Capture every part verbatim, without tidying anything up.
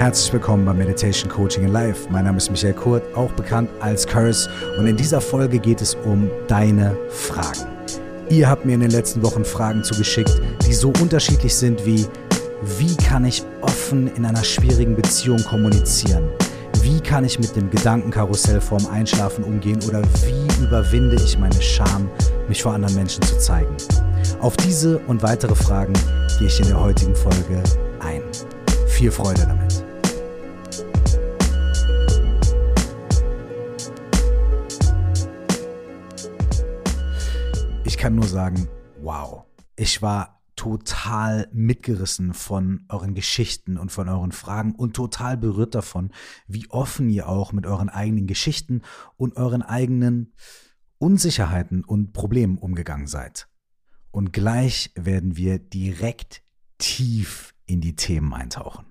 Herzlich willkommen bei Meditation Coaching in Life. Mein Name ist Michael Kurt, auch bekannt als Curse, und in dieser Folge geht es um deine Fragen. Ihr habt mir in den letzten Wochen Fragen zugeschickt, die so unterschiedlich sind wie: Wie kann ich offen in einer schwierigen Beziehung kommunizieren? Wie kann ich mit dem Gedankenkarussell vorm Einschlafen umgehen? Oder wie überwinde ich meine Scham, mich vor anderen Menschen zu zeigen? Auf diese und weitere Fragen gehe ich in der heutigen Folge ein. Viel Freude damit. Ich kann nur sagen, wow, ich war total mitgerissen von euren Geschichten und von euren Fragen und total berührt davon, wie offen ihr auch mit euren eigenen Geschichten und euren eigenen Unsicherheiten und Problemen umgegangen seid. Und gleich werden wir direkt tief in die Themen eintauchen.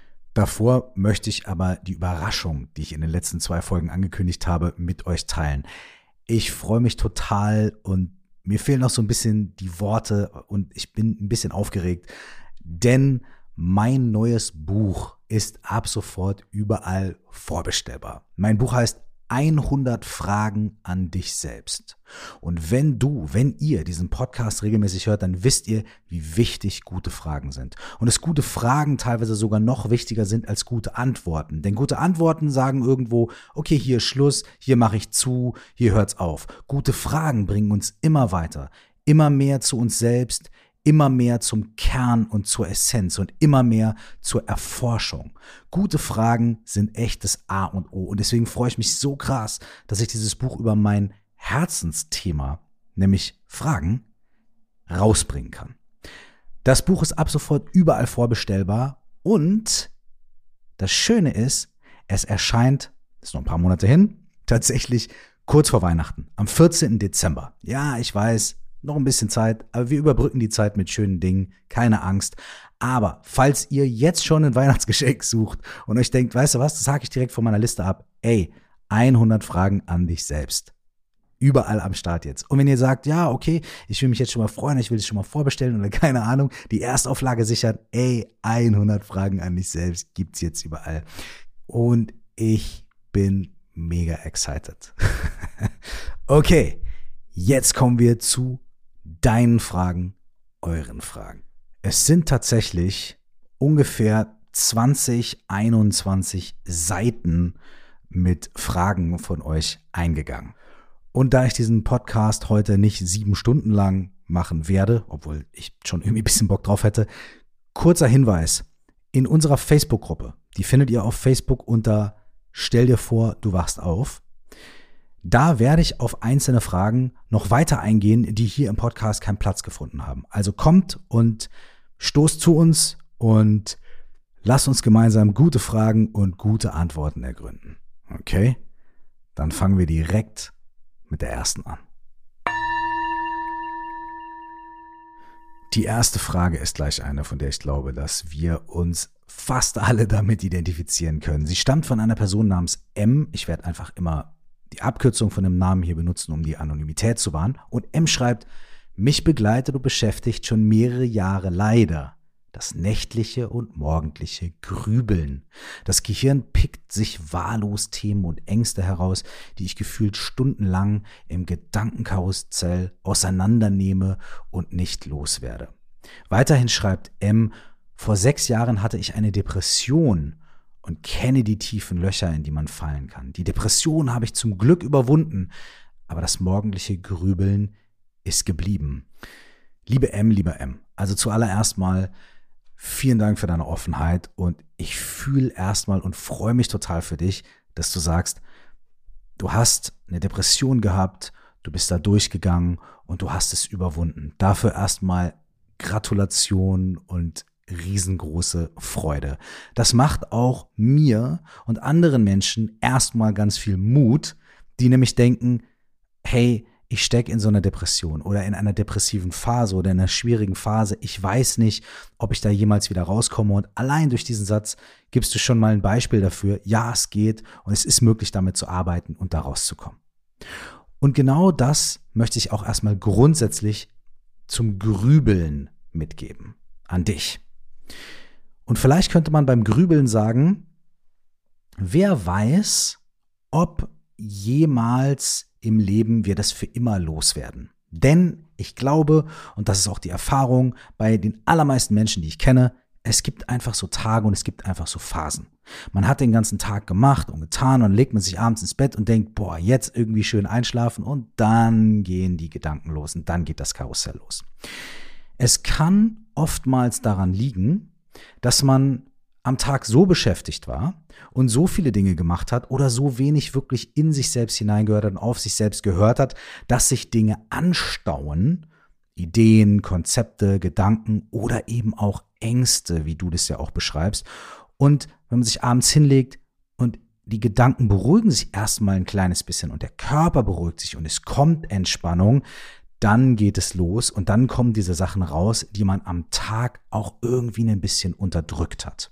Davor möchte ich aber die Überraschung, die ich in den letzten zwei Folgen angekündigt habe, mit euch teilen. Ich freue mich total und mir fehlen noch so ein bisschen die Worte und ich bin ein bisschen aufgeregt, denn mein neues Buch ist ab sofort überall vorbestellbar. Mein Buch heißt hundert Fragen an dich selbst. Und wenn du, wenn ihr diesen Podcast regelmäßig hört, dann wisst ihr, wie wichtig gute Fragen sind. Und dass gute Fragen teilweise sogar noch wichtiger sind als gute Antworten. Denn gute Antworten sagen irgendwo, okay, hier ist Schluss, hier mache ich zu, hier hört's auf. Gute Fragen bringen uns immer weiter, immer mehr zu uns selbst, immer mehr zum Kern und zur Essenz und immer mehr zur Erforschung. Gute Fragen sind echt das A und O. Und deswegen freue ich mich so krass, dass ich dieses Buch über mein Herzensthema, nämlich Fragen, rausbringen kann. Das Buch ist ab sofort überall vorbestellbar und das Schöne ist, es erscheint, ist noch ein paar Monate hin, tatsächlich kurz vor Weihnachten, am vierzehnten Dezember. Ja, ich weiß, noch ein bisschen Zeit, aber wir überbrücken die Zeit mit schönen Dingen, keine Angst. Aber falls ihr jetzt schon ein Weihnachtsgeschenk sucht und euch denkt, weißt du was, das hake ich direkt von meiner Liste ab, ey, hundert Fragen an dich selbst. Überall am Start jetzt. Und wenn ihr sagt, ja, okay, ich will mich jetzt schon mal freuen, ich will es schon mal vorbestellen oder keine Ahnung, die Erstauflage sichern, ey, hundert Fragen an dich selbst gibt's jetzt überall. Und ich bin mega excited. Okay, jetzt kommen wir zu deinen Fragen, euren Fragen. Es sind tatsächlich ungefähr zwanzig, einundzwanzig Seiten mit Fragen von euch eingegangen. Und da ich diesen Podcast heute nicht sieben Stunden lang machen werde, obwohl ich schon irgendwie ein bisschen Bock drauf hätte, kurzer Hinweis: In unserer Facebook-Gruppe, die findet ihr auf Facebook unter Stell dir vor, du wachst auf. Da werde ich auf einzelne Fragen noch weiter eingehen, die hier im Podcast keinen Platz gefunden haben. Also kommt und stoßt zu uns und lasst uns gemeinsam gute Fragen und gute Antworten ergründen. Okay? Dann fangen wir direkt mit der ersten an. Die erste Frage ist gleich eine, von der ich glaube, dass wir uns fast alle damit identifizieren können. Sie stammt von einer Person namens M. Ich werde einfach immer die Abkürzung von dem Namen hier benutzen, um die Anonymität zu wahren. Und M schreibt: Mich begleitet und beschäftigt schon mehrere Jahre leider das nächtliche und morgendliche Grübeln. Das Gehirn pickt sich wahllos Themen und Ängste heraus, die ich gefühlt stundenlang im Gedankenkarussell auseinandernehme und nicht loswerde. Weiterhin schreibt M: Vor sechs Jahren hatte ich eine Depression und kenne die tiefen Löcher, in die man fallen kann. Die Depression habe ich zum Glück überwunden, aber das morgendliche Grübeln ist geblieben. Liebe M, lieber M, also zuallererst mal vielen Dank für deine Offenheit und ich fühle erstmal und freue mich total für dich, dass du sagst, du hast eine Depression gehabt, du bist da durchgegangen und du hast es überwunden. Dafür erstmal Gratulation und riesengroße Freude. Das macht auch mir und anderen Menschen erstmal ganz viel Mut, die nämlich denken, hey, ich stecke in so einer Depression oder in einer depressiven Phase oder in einer schwierigen Phase. Ich weiß nicht, ob ich da jemals wieder rauskomme. Und allein durch diesen Satz gibst du schon mal ein Beispiel dafür. Ja, es geht und es ist möglich, damit zu arbeiten und da rauszukommen. Und genau das möchte ich auch erstmal grundsätzlich zum Grübeln mitgeben an dich. Und vielleicht könnte man beim Grübeln sagen, wer weiß, ob jemals im Leben wir das für immer loswerden. Denn ich glaube, und das ist auch die Erfahrung bei den allermeisten Menschen, die ich kenne, es gibt einfach so Tage und es gibt einfach so Phasen. Man hat den ganzen Tag gemacht und getan und legt man sich abends ins Bett und denkt, boah, jetzt irgendwie schön einschlafen und dann gehen die Gedanken los und dann geht das Karussell los. Es kann oftmals daran liegen, dass man am Tag so beschäftigt war und so viele Dinge gemacht hat oder so wenig wirklich in sich selbst hineingehört hat und auf sich selbst gehört hat, dass sich Dinge anstauen, Ideen, Konzepte, Gedanken oder eben auch Ängste, wie du das ja auch beschreibst. Und wenn man sich abends hinlegt und die Gedanken beruhigen sich erstmal ein kleines bisschen und der Körper beruhigt sich und es kommt Entspannung, dann geht es los und dann kommen diese Sachen raus, die man am Tag auch irgendwie ein bisschen unterdrückt hat.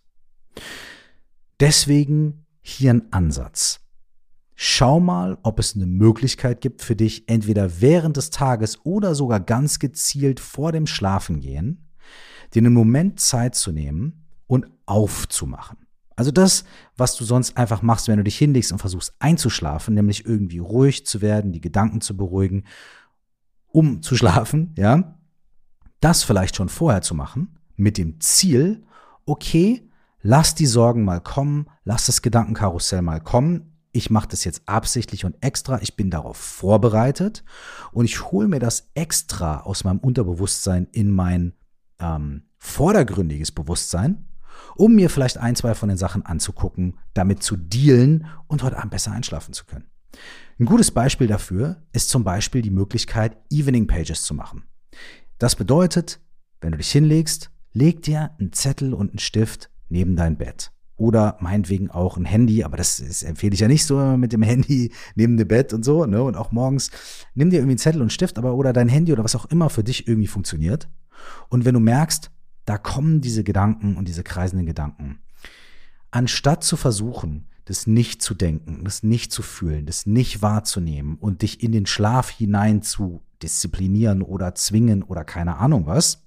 Deswegen hier ein Ansatz. Schau mal, ob es eine Möglichkeit gibt für dich, entweder während des Tages oder sogar ganz gezielt vor dem Schlafengehen, dir einen Moment Zeit zu nehmen und aufzumachen. Also das, was du sonst einfach machst, wenn du dich hinlegst und versuchst einzuschlafen, nämlich irgendwie ruhig zu werden, die Gedanken zu beruhigen, um zu schlafen, ja, das vielleicht schon vorher zu machen, mit dem Ziel, okay, lass die Sorgen mal kommen, lass das Gedankenkarussell mal kommen, ich mache das jetzt absichtlich und extra, ich bin darauf vorbereitet und ich hole mir das extra aus meinem Unterbewusstsein in mein ähm, vordergründiges Bewusstsein, um mir vielleicht ein, zwei von den Sachen anzugucken, damit zu dealen und heute Abend besser einschlafen zu können. Ein gutes Beispiel dafür ist zum Beispiel die Möglichkeit, Evening Pages zu machen. Das bedeutet, wenn du dich hinlegst, leg dir einen Zettel und einen Stift neben dein Bett. Oder meinetwegen auch ein Handy, aber das, das empfehle ich ja nicht so mit dem Handy neben dem Bett und so, ne? Und auch morgens, nimm dir irgendwie einen Zettel und einen Stift, aber oder dein Handy oder was auch immer für dich irgendwie funktioniert. Und wenn du merkst, da kommen diese Gedanken und diese kreisenden Gedanken, anstatt zu versuchen, das nicht zu denken, das nicht zu fühlen, das nicht wahrzunehmen und dich in den Schlaf hinein zu disziplinieren oder zwingen oder keine Ahnung was,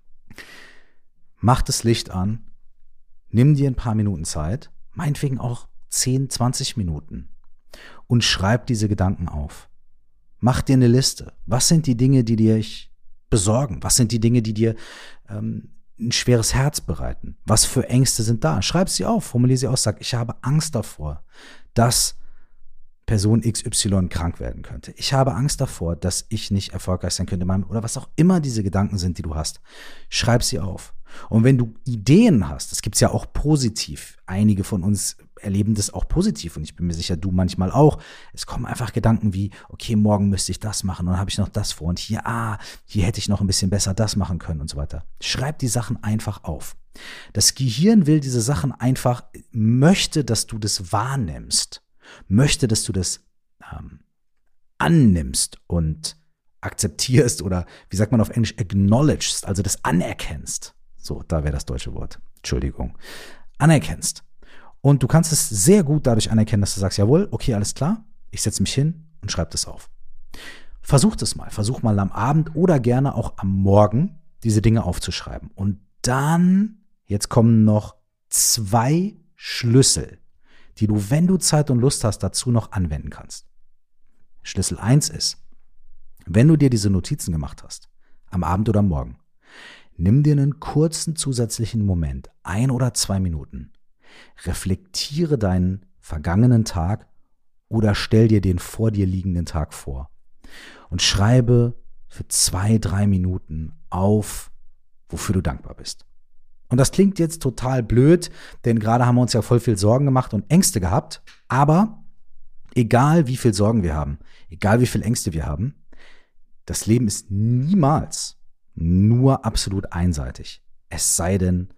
mach das Licht an, nimm dir ein paar Minuten Zeit, meinetwegen auch zehn, zwanzig Minuten und schreib diese Gedanken auf. Mach dir eine Liste. Was sind die Dinge, die dich besorgen? Was sind die Dinge, die dir ähm, ein schweres Herz bereiten? Was für Ängste sind da? Schreib sie auf, formulier sie aus, sag, ich habe Angst davor, dass Person X Y krank werden könnte. Ich habe Angst davor, dass ich nicht erfolgreich sein könnte, oder was auch immer diese Gedanken sind, die du hast. Schreib sie auf. Und wenn du Ideen hast, das gibt's ja auch positiv. Einige von uns erleben das auch positiv und ich bin mir sicher, du manchmal auch. Es kommen einfach Gedanken wie, okay, morgen müsste ich das machen und dann habe ich noch das vor und hier, ah, hier hätte ich noch ein bisschen besser das machen können und so weiter. Schreib die Sachen einfach auf. Das Gehirn will diese Sachen einfach, möchte, dass du das wahrnimmst, möchte, dass du das ähm, annimmst und akzeptierst oder, wie sagt man auf Englisch, acknowledgest, also das anerkennst. So, da wäre das deutsche Wort. Entschuldigung. Anerkennst. Und du kannst es sehr gut dadurch anerkennen, dass du sagst, jawohl, okay, alles klar, ich setze mich hin und schreibe das auf. Versuch das mal. Versuch mal am Abend oder gerne auch am Morgen diese Dinge aufzuschreiben. Und dann, jetzt kommen noch zwei Schlüssel, die du, wenn du Zeit und Lust hast, dazu noch anwenden kannst. Schlüssel eins ist, wenn du dir diese Notizen gemacht hast, am Abend oder am Morgen, nimm dir einen kurzen zusätzlichen Moment, ein oder zwei Minuten, reflektiere deinen vergangenen Tag oder stell dir den vor dir liegenden Tag vor und schreibe für zwei, drei Minuten auf, wofür du dankbar bist. Und das klingt jetzt total blöd, denn gerade haben wir uns ja voll viel Sorgen gemacht und Ängste gehabt, aber egal wie viel Sorgen wir haben, egal wie viel Ängste wir haben, das Leben ist niemals nur absolut einseitig. Es sei denn,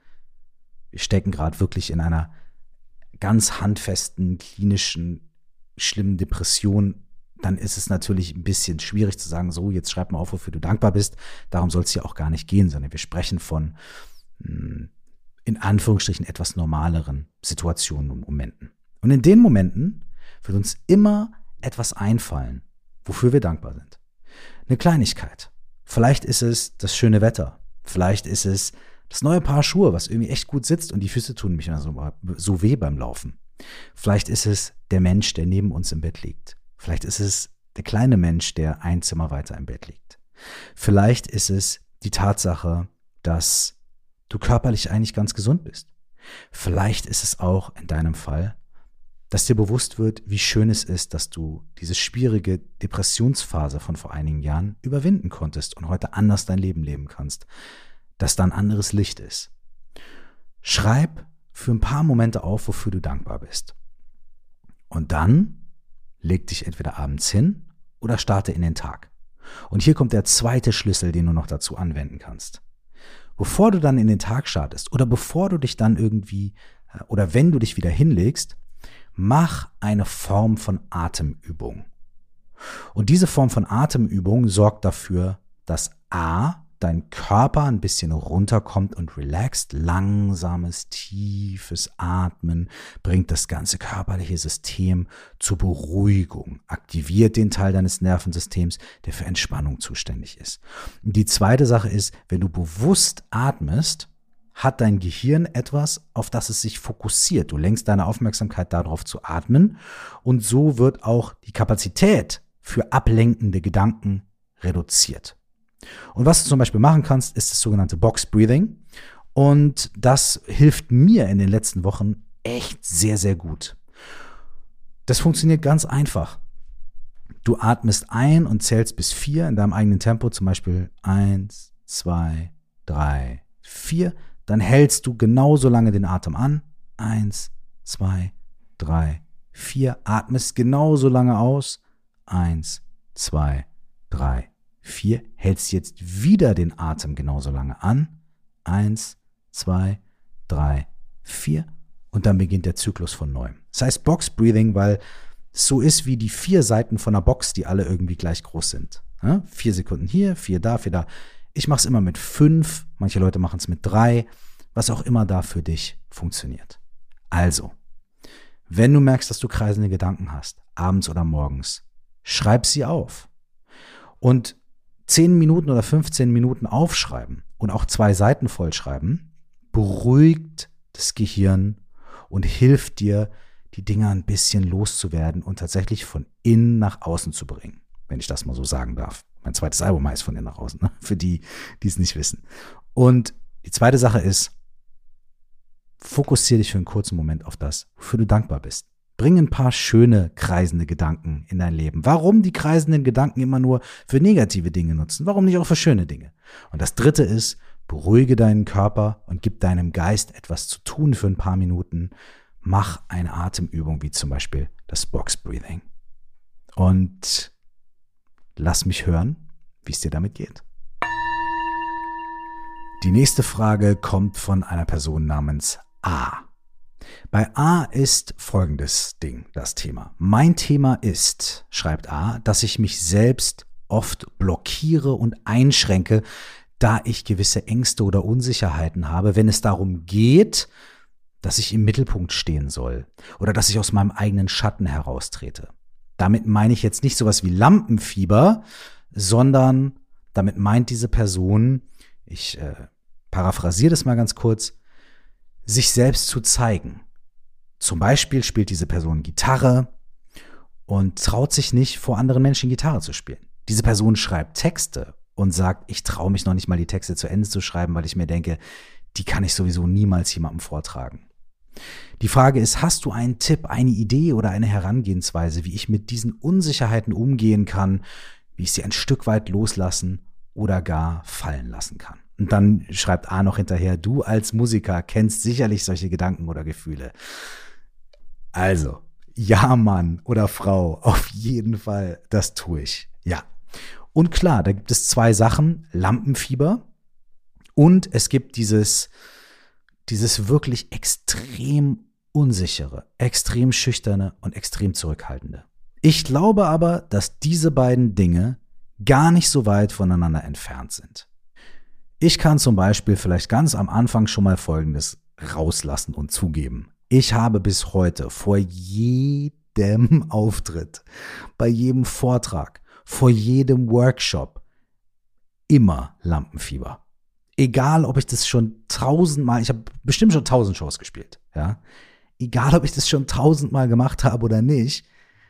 wir stecken gerade wirklich in einer ganz handfesten, klinischen, schlimmen Depression. Dann ist es natürlich ein bisschen schwierig zu sagen, so, jetzt schreib mal auf, wofür du dankbar bist. Darum soll es ja auch gar nicht gehen, sondern wir sprechen von in Anführungsstrichen etwas normaleren Situationen und Momenten. Und in den Momenten wird uns immer etwas einfallen, wofür wir dankbar sind. Eine Kleinigkeit. Vielleicht ist es das schöne Wetter. Vielleicht ist es Das neue Paar Schuhe, was irgendwie echt gut sitzt und die Füße tun mich immer so, so weh beim Laufen. Vielleicht ist es der Mensch, der neben uns im Bett liegt. Vielleicht ist es der kleine Mensch, der ein Zimmer weiter im Bett liegt. Vielleicht ist es die Tatsache, dass du körperlich eigentlich ganz gesund bist. Vielleicht ist es auch in deinem Fall, dass dir bewusst wird, wie schön es ist, dass du diese schwierige Depressionsphase von vor einigen Jahren überwinden konntest und heute anders dein Leben leben kannst, dass da ein anderes Licht ist. Schreib für ein paar Momente auf, wofür du dankbar bist. Und dann leg dich entweder abends hin oder starte in den Tag. Und hier kommt der zweite Schlüssel, den du noch dazu anwenden kannst. Bevor du dann in den Tag startest oder bevor du dich dann irgendwie oder wenn du dich wieder hinlegst, mach eine Form von Atemübung. Und diese Form von Atemübung sorgt dafür, dass A, dein Körper ein bisschen runterkommt und relaxt. Langsames, tiefes Atmen bringt das ganze körperliche System zur Beruhigung, aktiviert den Teil deines Nervensystems, der für Entspannung zuständig ist. Und die zweite Sache ist, wenn du bewusst atmest, hat dein Gehirn etwas, auf das es sich fokussiert. Du lenkst deine Aufmerksamkeit darauf zu atmen und so wird auch die Kapazität für ablenkende Gedanken reduziert. Und was du zum Beispiel machen kannst, ist das sogenannte Box Breathing. Und das hilft mir in den letzten Wochen echt sehr, sehr gut. Das funktioniert ganz einfach. Du atmest ein und zählst bis vier in deinem eigenen Tempo, zum Beispiel eins, zwei, drei, vier. Dann hältst du genauso lange den Atem an. Eins, zwei, drei, vier. Atmest genauso lange aus. Eins, zwei, drei, vier. Hältst jetzt wieder den Atem genauso lange an. Eins, zwei, drei, vier. Und dann beginnt der Zyklus von neuem. Das heißt Box Breathing, weil es so ist wie die vier Seiten von einer Box, die alle irgendwie gleich groß sind. Ja? Vier Sekunden hier, vier da, vier da. Ich mache es immer mit fünf. Manche Leute machen es mit drei. Was auch immer da für dich funktioniert. Also, wenn du merkst, dass du kreisende Gedanken hast, abends oder morgens, schreib sie auf. Und zehn Minuten oder fünfzehn Minuten aufschreiben und auch zwei Seiten vollschreiben, beruhigt das Gehirn und hilft dir, die Dinger ein bisschen loszuwerden und tatsächlich von innen nach außen zu bringen, wenn ich das mal so sagen darf. Mein zweites Album heißt von innen nach außen, ne? Für die, die es nicht wissen. Und die zweite Sache ist, fokussiere dich für einen kurzen Moment auf das, wofür du dankbar bist. Bring ein paar schöne, kreisende Gedanken in dein Leben. Warum die kreisenden Gedanken immer nur für negative Dinge nutzen? Warum nicht auch für schöne Dinge? Und das dritte ist, beruhige deinen Körper und gib deinem Geist etwas zu tun für ein paar Minuten. Mach eine Atemübung, wie zum Beispiel das Box Breathing. Und lass mich hören, wie es dir damit geht. Die nächste Frage kommt von einer Person namens A. Bei A ist folgendes Ding, das Thema. Mein Thema ist, schreibt A, dass ich mich selbst oft blockiere und einschränke, da ich gewisse Ängste oder Unsicherheiten habe, wenn es darum geht, dass ich im Mittelpunkt stehen soll oder dass ich aus meinem eigenen Schatten heraustrete. Damit meine ich jetzt nicht sowas wie Lampenfieber, sondern damit meint diese Person, ich äh, paraphrasiere das mal ganz kurz, sich selbst zu zeigen. Zum Beispiel spielt diese Person Gitarre und traut sich nicht, vor anderen Menschen Gitarre zu spielen. Diese Person schreibt Texte und sagt, ich traue mich noch nicht mal, die Texte zu Ende zu schreiben, weil ich mir denke, die kann ich sowieso niemals jemandem vortragen. Die Frage ist, hast du einen Tipp, eine Idee oder eine Herangehensweise, wie ich mit diesen Unsicherheiten umgehen kann, wie ich sie ein Stück weit loslassen oder gar fallen lassen kann? Und dann schreibt A noch hinterher, du als Musiker kennst sicherlich solche Gedanken oder Gefühle. Also, ja Mann oder Frau, auf jeden Fall, das tue ich. Ja. Und klar, da gibt es zwei Sachen, Lampenfieber und es gibt dieses, dieses wirklich extrem unsichere, extrem schüchterne und extrem zurückhaltende. Ich glaube aber, dass diese beiden Dinge gar nicht so weit voneinander entfernt sind. Ich kann zum Beispiel vielleicht ganz am Anfang schon mal Folgendes rauslassen und zugeben. Ich habe bis heute vor jedem Auftritt, bei jedem Vortrag, vor jedem Workshop immer Lampenfieber. egal ob ich das schon tausendmal, ich habe bestimmt schon tausend Shows gespielt, ja, egal ob ich das schon tausendmal gemacht habe oder nicht,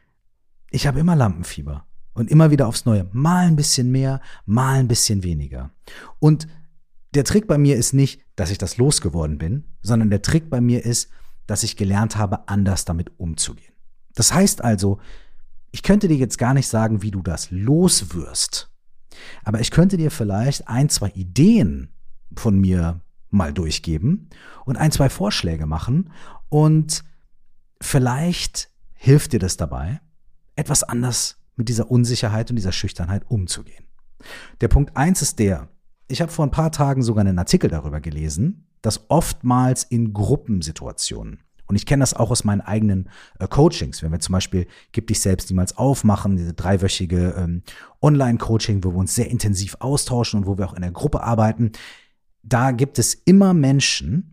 ich habe immer Lampenfieber und immer wieder aufs Neue, mal ein bisschen mehr, mal ein bisschen weniger. Und der Trick bei mir ist nicht, dass ich das losgeworden bin, sondern der Trick bei mir ist, dass ich gelernt habe, anders damit umzugehen. Das heißt also, ich könnte dir jetzt gar nicht sagen, wie du das loswirst, aber ich könnte dir vielleicht ein, zwei Ideen von mir mal durchgeben und ein, zwei Vorschläge machen und vielleicht hilft dir das dabei, etwas anders mit dieser Unsicherheit und dieser Schüchternheit umzugehen. Der Punkt eins ist der, ich habe vor ein paar Tagen sogar einen Artikel darüber gelesen, dass oftmals in Gruppensituationen, und ich kenne das auch aus meinen eigenen äh, Coachings, wenn wir zum Beispiel Gib dich selbst niemals aufmachen, diese dreiwöchige ähm, Online-Coaching, wo wir uns sehr intensiv austauschen und wo wir auch in der Gruppe arbeiten, da gibt es immer Menschen,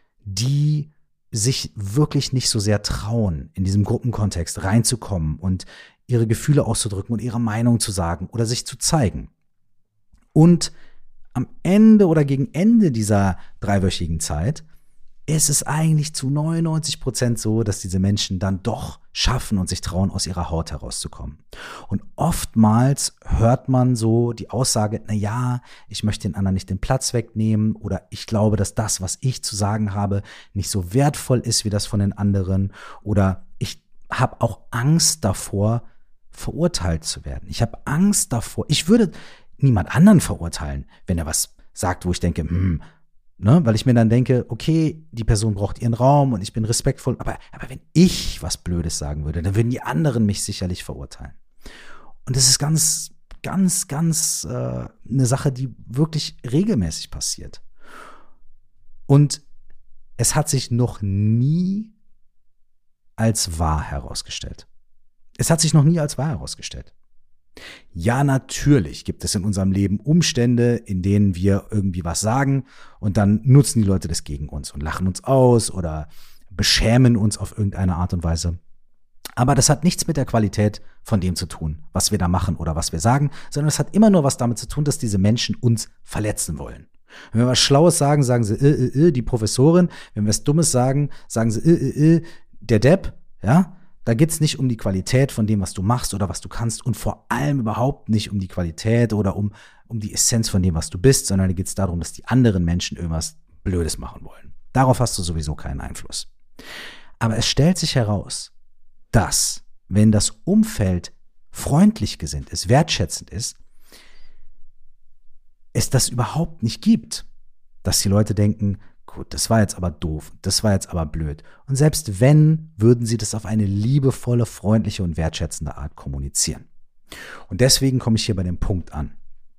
die sich wirklich nicht so sehr trauen, in diesem Gruppenkontext reinzukommen und ihre Gefühle auszudrücken und ihre Meinung zu sagen oder sich zu zeigen. Und am Ende oder gegen Ende dieser dreiwöchigen Zeit ist es eigentlich zu neunundneunzig Prozent so, dass diese Menschen dann doch schaffen und sich trauen, aus ihrer Haut herauszukommen. Und oftmals hört man so die Aussage, na ja, ich möchte den anderen nicht den Platz wegnehmen oder ich glaube, dass das, was ich zu sagen habe, nicht so wertvoll ist wie das von den anderen oder ich habe auch Angst davor, verurteilt zu werden. Ich habe Angst davor. Ich würde niemand anderen verurteilen, wenn er was sagt, wo ich denke, hm, ne, weil ich mir dann denke, okay, die Person braucht ihren Raum und ich bin respektvoll, aber, aber wenn ich was Blödes sagen würde, dann würden die anderen mich sicherlich verurteilen. Und das ist ganz, ganz, ganz äh, eine Sache, die wirklich regelmäßig passiert. Und es hat sich noch nie als wahr herausgestellt. Es hat sich noch nie als wahr herausgestellt. Ja, natürlich gibt es in unserem Leben Umstände, in denen wir irgendwie was sagen und dann nutzen die Leute das gegen uns und lachen uns aus oder beschämen uns auf irgendeine Art und Weise. Aber das hat nichts mit der Qualität von dem zu tun, was wir da machen oder was wir sagen, sondern es hat immer nur was damit zu tun, dass diese Menschen uns verletzen wollen. Wenn wir was Schlaues sagen, sagen sie, äh, äh, äh, die Professorin. Wenn wir was Dummes sagen, sagen sie, äh, äh, äh, der Depp, ja. Da geht es nicht um die Qualität von dem, was du machst oder was du kannst und vor allem überhaupt nicht um die Qualität oder um, um die Essenz von dem, was du bist, sondern da geht es darum, dass die anderen Menschen irgendwas Blödes machen wollen. Darauf hast du sowieso keinen Einfluss. Aber es stellt sich heraus, dass, wenn das Umfeld freundlich gesinnt ist, wertschätzend ist, es das überhaupt nicht gibt, dass die Leute denken, gut, das war jetzt aber doof, das war jetzt aber blöd. Und selbst wenn, würden sie das auf eine liebevolle, freundliche und wertschätzende Art kommunizieren. Und deswegen komme ich hier bei dem Punkt an.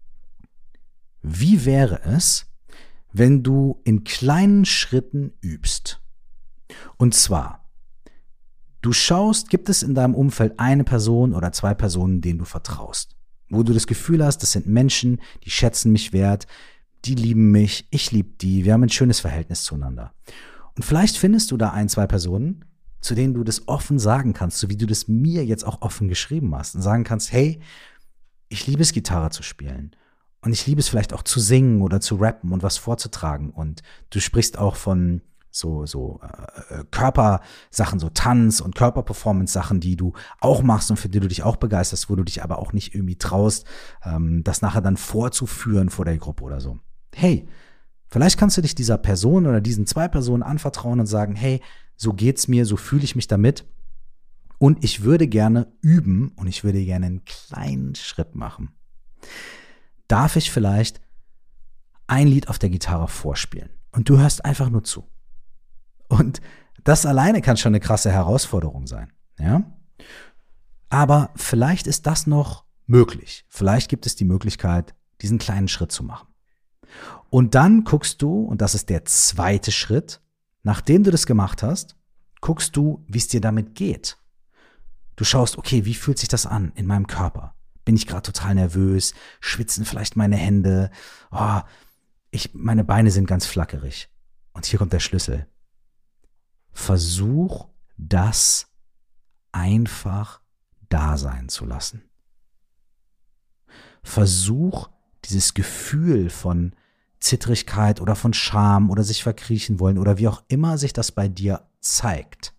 Wie wäre es, wenn du in kleinen Schritten übst? Und zwar, du schaust, gibt es in deinem Umfeld eine Person oder zwei Personen, denen du vertraust? Wo du das Gefühl hast, das sind Menschen, die schätzen mich wert, die lieben mich, ich liebe die, wir haben ein schönes Verhältnis zueinander. Und vielleicht findest du da ein, zwei Personen, zu denen du das offen sagen kannst, so wie du das mir jetzt auch offen geschrieben hast und sagen kannst, hey, ich liebe es, Gitarre zu spielen und ich liebe es vielleicht auch zu singen oder zu rappen und was vorzutragen und du sprichst auch von so, so äh, Körpersachen, so Tanz- und Körperperformance-Sachen, die du auch machst und für die du dich auch begeisterst, wo du dich aber auch nicht irgendwie traust, ähm, das nachher dann vorzuführen vor der Gruppe oder so. Hey, vielleicht kannst du dich dieser Person oder diesen zwei Personen anvertrauen und sagen, hey, so geht's mir, so fühle ich mich damit und ich würde gerne üben und ich würde gerne einen kleinen Schritt machen. Darf ich vielleicht ein Lied auf der Gitarre vorspielen und du hörst einfach nur zu? Und das alleine kann schon eine krasse Herausforderung sein, ja? Aber vielleicht ist das noch möglich. Vielleicht gibt es die Möglichkeit, diesen kleinen Schritt zu machen. Und dann guckst du, und das ist der zweite Schritt, nachdem du das gemacht hast, guckst du, wie es dir damit geht. Du schaust, okay, wie fühlt sich das an in meinem Körper? Bin ich gerade total nervös? Schwitzen vielleicht meine Hände? Oh, ich, meine Beine sind ganz flackerig. Und hier kommt der Schlüssel. Versuch, das einfach da sein zu lassen. Versuch, dieses Gefühl von Zittrigkeit oder von Scham oder sich verkriechen wollen oder wie auch immer sich das bei dir zeigt.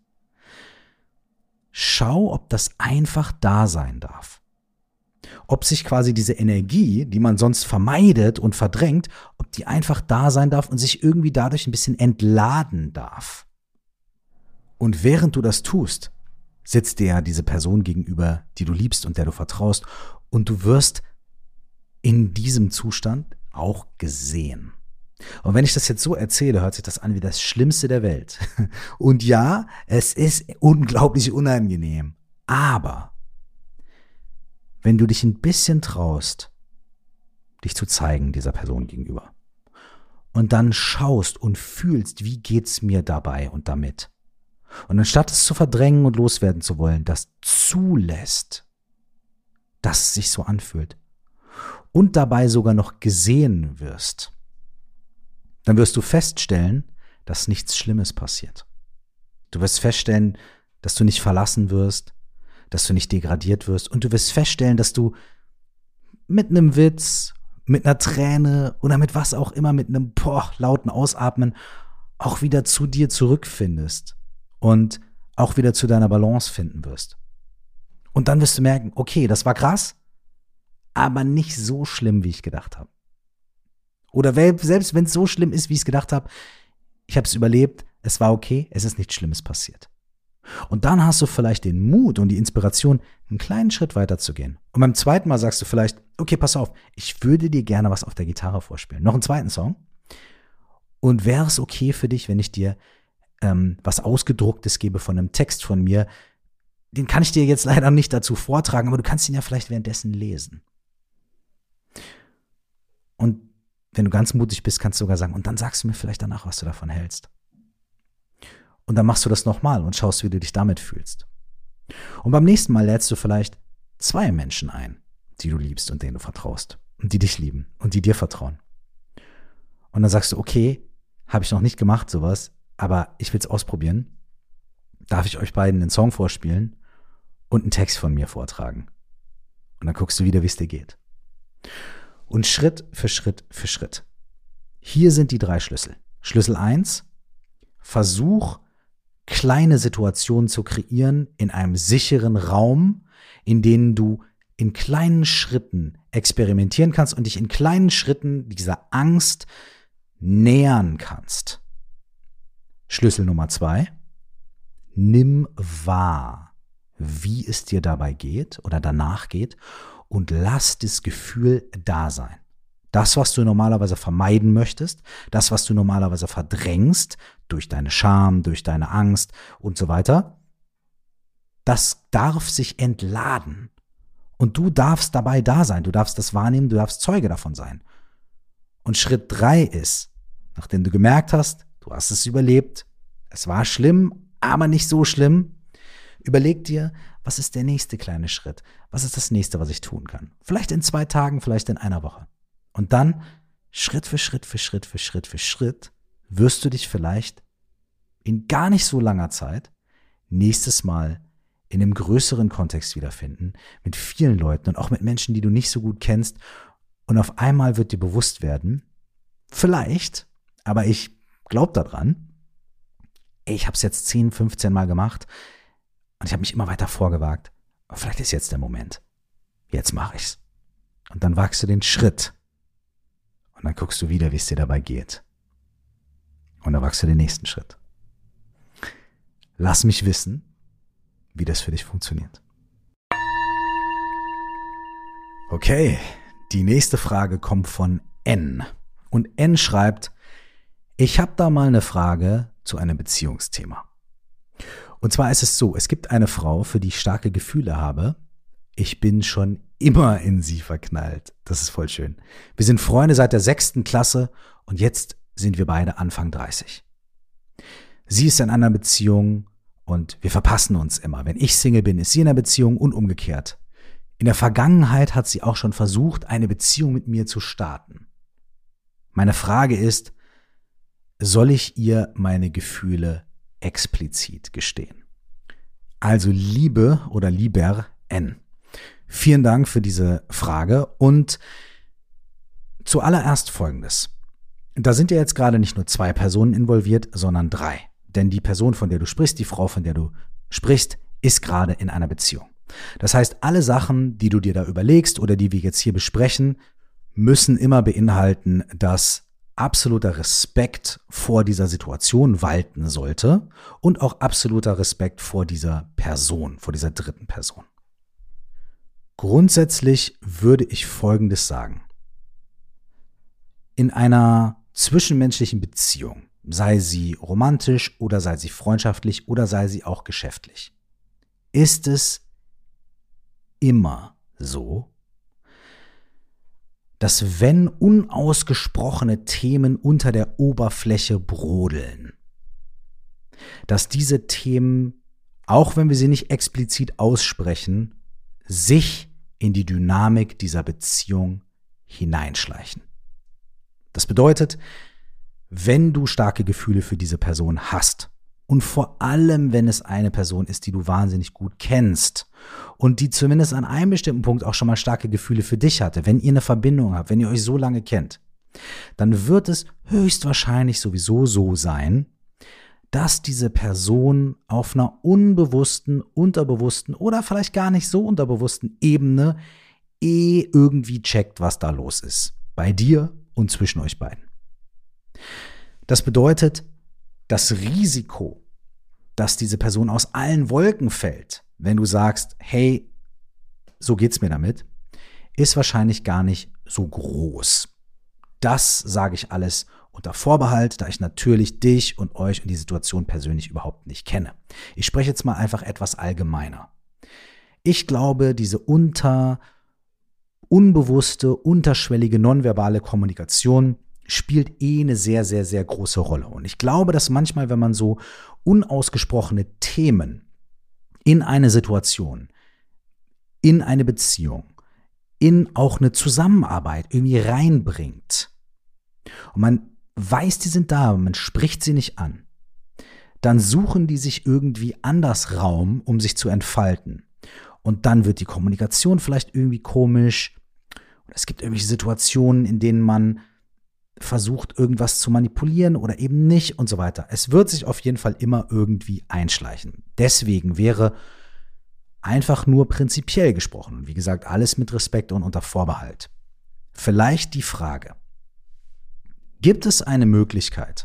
Schau, ob das einfach da sein darf. Ob sich quasi diese Energie, die man sonst vermeidet und verdrängt, ob die einfach da sein darf und sich irgendwie dadurch ein bisschen entladen darf. Und während du das tust, sitzt dir ja diese Person gegenüber, die du liebst und der du vertraust, und du wirst in diesem Zustand auch gesehen. Und wenn ich das jetzt so erzähle, hört sich das an wie das Schlimmste der Welt. Und ja, es ist unglaublich unangenehm. Aber wenn du dich ein bisschen traust, dich zu zeigen dieser Person gegenüber, und dann schaust und fühlst, wie geht's mir dabei und damit, und anstatt es zu verdrängen und loswerden zu wollen, das zulässt, dass es sich so anfühlt und dabei sogar noch gesehen wirst, dann wirst du feststellen, dass nichts Schlimmes passiert. Du wirst feststellen, dass du nicht verlassen wirst, dass du nicht degradiert wirst, und du wirst feststellen, dass du mit einem Witz, mit einer Träne oder mit was auch immer, mit einem boah, lauten Ausatmen auch wieder zu dir zurückfindest und auch wieder zu deiner Balance finden wirst. Und dann wirst du merken, okay, das war krass, aber nicht so schlimm, wie ich gedacht habe. Oder selbst wenn es so schlimm ist, wie ich es gedacht habe, ich habe es überlebt, es war okay, es ist nichts Schlimmes passiert. Und dann hast du vielleicht den Mut und die Inspiration, einen kleinen Schritt weiter zu gehen. Und beim zweiten Mal sagst du vielleicht, okay, pass auf, ich würde dir gerne was auf der Gitarre vorspielen. Noch einen zweiten Song. Und wäre es okay für dich, wenn ich dir ähm, was Ausgedrucktes gebe von einem Text von mir? Den kann ich dir jetzt leider nicht dazu vortragen, aber du kannst ihn ja vielleicht währenddessen lesen. Und wenn du ganz mutig bist, kannst du sogar sagen, und dann sagst du mir vielleicht danach, was du davon hältst. Und dann machst du das nochmal und schaust, wie du dich damit fühlst. Und beim nächsten Mal lädst du vielleicht zwei Menschen ein, die du liebst und denen du vertraust und die dich lieben und die dir vertrauen. Und dann sagst du, okay, habe ich noch nicht gemacht sowas, aber ich will es ausprobieren. Darf ich euch beiden einen Song vorspielen und einen Text von mir vortragen? Und dann guckst du wieder, wie es dir geht. Und Schritt für Schritt für Schritt. Hier sind die drei Schlüssel. Schlüssel eins, versuch, kleine Situationen zu kreieren in einem sicheren Raum, in denen du in kleinen Schritten experimentieren kannst und dich in kleinen Schritten dieser Angst nähern kannst. Schlüssel Nummer zwei, nimm wahr, wie es dir dabei geht oder danach geht, und lass das Gefühl da sein. Das, was du normalerweise vermeiden möchtest, das, was du normalerweise verdrängst, durch deine Scham, durch deine Angst und so weiter, das darf sich entladen. Und du darfst dabei da sein, du darfst das wahrnehmen, du darfst Zeuge davon sein. Und Schritt drei ist, nachdem du gemerkt hast, du hast es überlebt, es war schlimm, aber nicht so schlimm, überleg dir, was ist der nächste kleine Schritt? Was ist das nächste, was ich tun kann? Vielleicht in zwei Tagen, vielleicht in einer Woche. Und dann, Schritt für Schritt für Schritt für Schritt für Schritt, wirst du dich vielleicht in gar nicht so langer Zeit nächstes Mal in einem größeren Kontext wiederfinden, mit vielen Leuten und auch mit Menschen, die du nicht so gut kennst. Und auf einmal wird dir bewusst werden, vielleicht, aber ich glaube daran, ey, ich habe es jetzt zehn, fünfzehn Mal gemacht und ich habe mich immer weiter vorgewagt. Aber vielleicht ist jetzt der Moment. Jetzt mache ich's. Und dann wagst du den Schritt. Und dann guckst du wieder, wie es dir dabei geht. Und dann wagst du den nächsten Schritt. Lass mich wissen, wie das für dich funktioniert. Okay, die nächste Frage kommt von N. Und N schreibt, ich habe da mal eine Frage zu einem Beziehungsthema. Und zwar ist es so, es gibt eine Frau, für die ich starke Gefühle habe. Ich bin schon immer in sie verknallt. Das ist voll schön. Wir sind Freunde seit der sechsten Klasse und jetzt sind wir beide Anfang dreißig. Sie ist in einer Beziehung und wir verpassen uns immer. Wenn ich Single bin, ist sie in einer Beziehung und umgekehrt. In der Vergangenheit hat sie auch schon versucht, eine Beziehung mit mir zu starten. Meine Frage ist, soll ich ihr meine Gefühle explizit gestehen? Also Liebe oder lieber N. Vielen Dank für diese Frage und zuallererst Folgendes. da sind ja jetzt gerade nicht nur zwei Personen involviert, sondern drei. Denn die Person, von der du sprichst, die Frau, von der du sprichst, ist gerade in einer Beziehung. Das heißt, alle Sachen, die du dir da überlegst oder die wir jetzt hier besprechen, müssen immer beinhalten, dass absoluter Respekt vor dieser Situation walten sollte und auch absoluter Respekt vor dieser Person, vor dieser dritten Person. Grundsätzlich würde ich Folgendes sagen. In einer zwischenmenschlichen Beziehung, sei sie romantisch oder sei sie freundschaftlich oder sei sie auch geschäftlich, ist es immer so, dass wenn unausgesprochene Themen unter der Oberfläche brodeln, dass diese Themen, auch wenn wir sie nicht explizit aussprechen, sich in die Dynamik dieser Beziehung hineinschleichen. Das bedeutet, wenn du starke Gefühle für diese Person hast und vor allem, wenn es eine Person ist, die du wahnsinnig gut kennst und die zumindest an einem bestimmten Punkt auch schon mal starke Gefühle für dich hatte, wenn ihr eine Verbindung habt, wenn ihr euch so lange kennt, dann wird es höchstwahrscheinlich sowieso so sein, dass diese Person auf einer unbewussten, unterbewussten oder vielleicht gar nicht so unterbewussten Ebene eh irgendwie checkt, was da los ist. Bei dir und zwischen euch beiden. Das bedeutet, das Risiko, dass diese Person aus allen Wolken fällt, wenn du sagst, hey, so geht's mir damit, ist wahrscheinlich gar nicht so groß. Das sage ich alles unter Vorbehalt, da ich natürlich dich und euch und die Situation persönlich überhaupt nicht kenne. Ich spreche jetzt mal einfach etwas allgemeiner. Ich glaube, diese unter unbewusste, unterschwellige, nonverbale Kommunikation spielt eh eine sehr, sehr, sehr große Rolle. Und ich glaube, dass manchmal, wenn man so unausgesprochene Themen in eine Situation, in eine Beziehung, in auch eine Zusammenarbeit irgendwie reinbringt und man weiß, die sind da, man spricht sie nicht an, dann suchen die sich irgendwie anders Raum, um sich zu entfalten. Und dann wird die Kommunikation vielleicht irgendwie komisch. Es gibt irgendwelche Situationen, in denen man versucht, irgendwas zu manipulieren oder eben nicht und so weiter. Es wird sich auf jeden Fall immer irgendwie einschleichen. Deswegen wäre einfach nur prinzipiell gesprochen, und wie gesagt, alles mit Respekt und unter Vorbehalt, vielleicht die Frage: Gibt es eine Möglichkeit,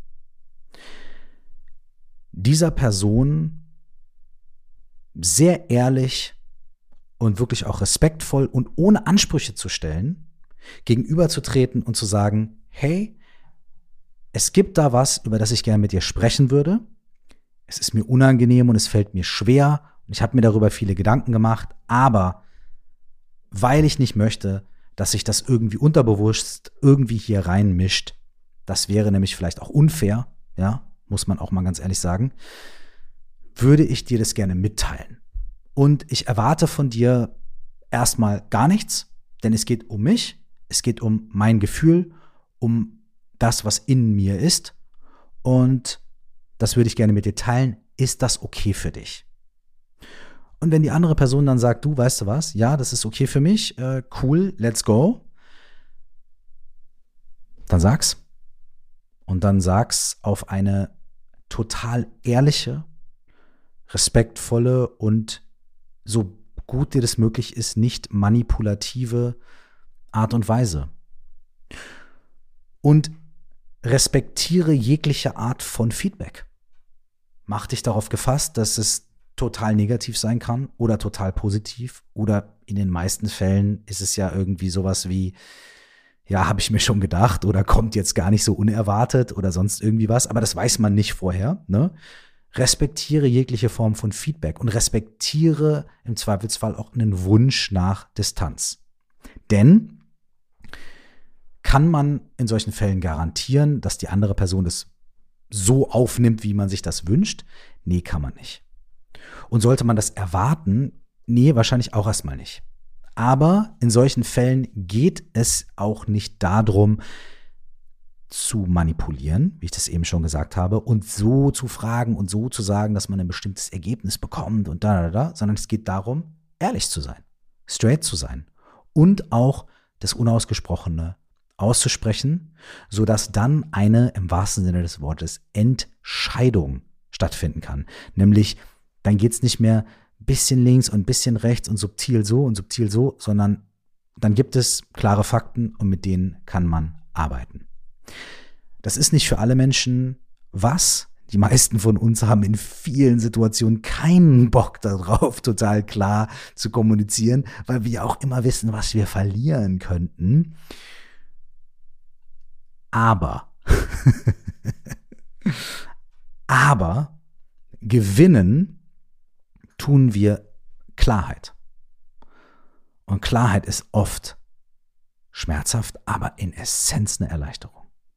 dieser Person sehr ehrlich und wirklich auch respektvoll und ohne Ansprüche zu stellen, gegenüberzutreten und zu sagen, hey, es gibt da was, über das ich gerne mit dir sprechen würde. Es ist mir unangenehm und es fällt mir schwer und ich habe mir darüber viele Gedanken gemacht, aber weil ich nicht möchte, dass sich das irgendwie unterbewusst irgendwie hier reinmischt, das wäre nämlich vielleicht auch unfair, ja, muss man auch mal ganz ehrlich sagen, würde ich dir das gerne mitteilen. Und ich erwarte von dir erstmal gar nichts, denn es geht um mich, es geht um mein Gefühl, um das, was in mir ist. Und das würde ich gerne mit dir teilen. Ist das okay für dich? Und wenn die andere Person dann sagt, du, weißt du was, ja, das ist okay für mich, äh, cool, let's go, dann sag's. Und dann sag's auf eine total ehrliche, respektvolle und so gut dir das möglich ist, nicht manipulative Art und Weise. Und respektiere jegliche Art von Feedback. Mach dich darauf gefasst, dass es total negativ sein kann oder total positiv oder in den meisten Fällen ist es ja irgendwie sowas wie, ja, habe ich mir schon gedacht oder kommt jetzt gar nicht so unerwartet oder sonst irgendwie was, aber das weiß man nicht vorher, ne? Respektiere jegliche Form von Feedback und respektiere im Zweifelsfall auch einen Wunsch nach Distanz. Denn kann man in solchen Fällen garantieren, dass die andere Person das so aufnimmt, wie man sich das wünscht? Nee, kann man nicht. Und sollte man das erwarten? Nee, wahrscheinlich auch erstmal nicht. Aber in solchen Fällen geht es auch nicht darum, zu manipulieren, wie ich das eben schon gesagt habe, und so zu fragen und so zu sagen, dass man ein bestimmtes Ergebnis bekommt und da, da, da, sondern es geht darum, ehrlich zu sein, straight zu sein und auch das Unausgesprochene auszusprechen, sodass dann eine, im wahrsten Sinne des Wortes, Entscheidung stattfinden kann. Nämlich, dann geht es nicht mehr ein bisschen links und ein bisschen rechts und subtil so und subtil so, sondern dann gibt es klare Fakten und mit denen kann man arbeiten. Das ist nicht für alle Menschen was. Die meisten von uns haben in vielen Situationen keinen Bock darauf, total klar zu kommunizieren, weil wir auch immer wissen, was wir verlieren könnten. Aber, aber gewinnen tun wir Klarheit. Und Klarheit ist oft schmerzhaft, aber in Essenz eine Erleichterung.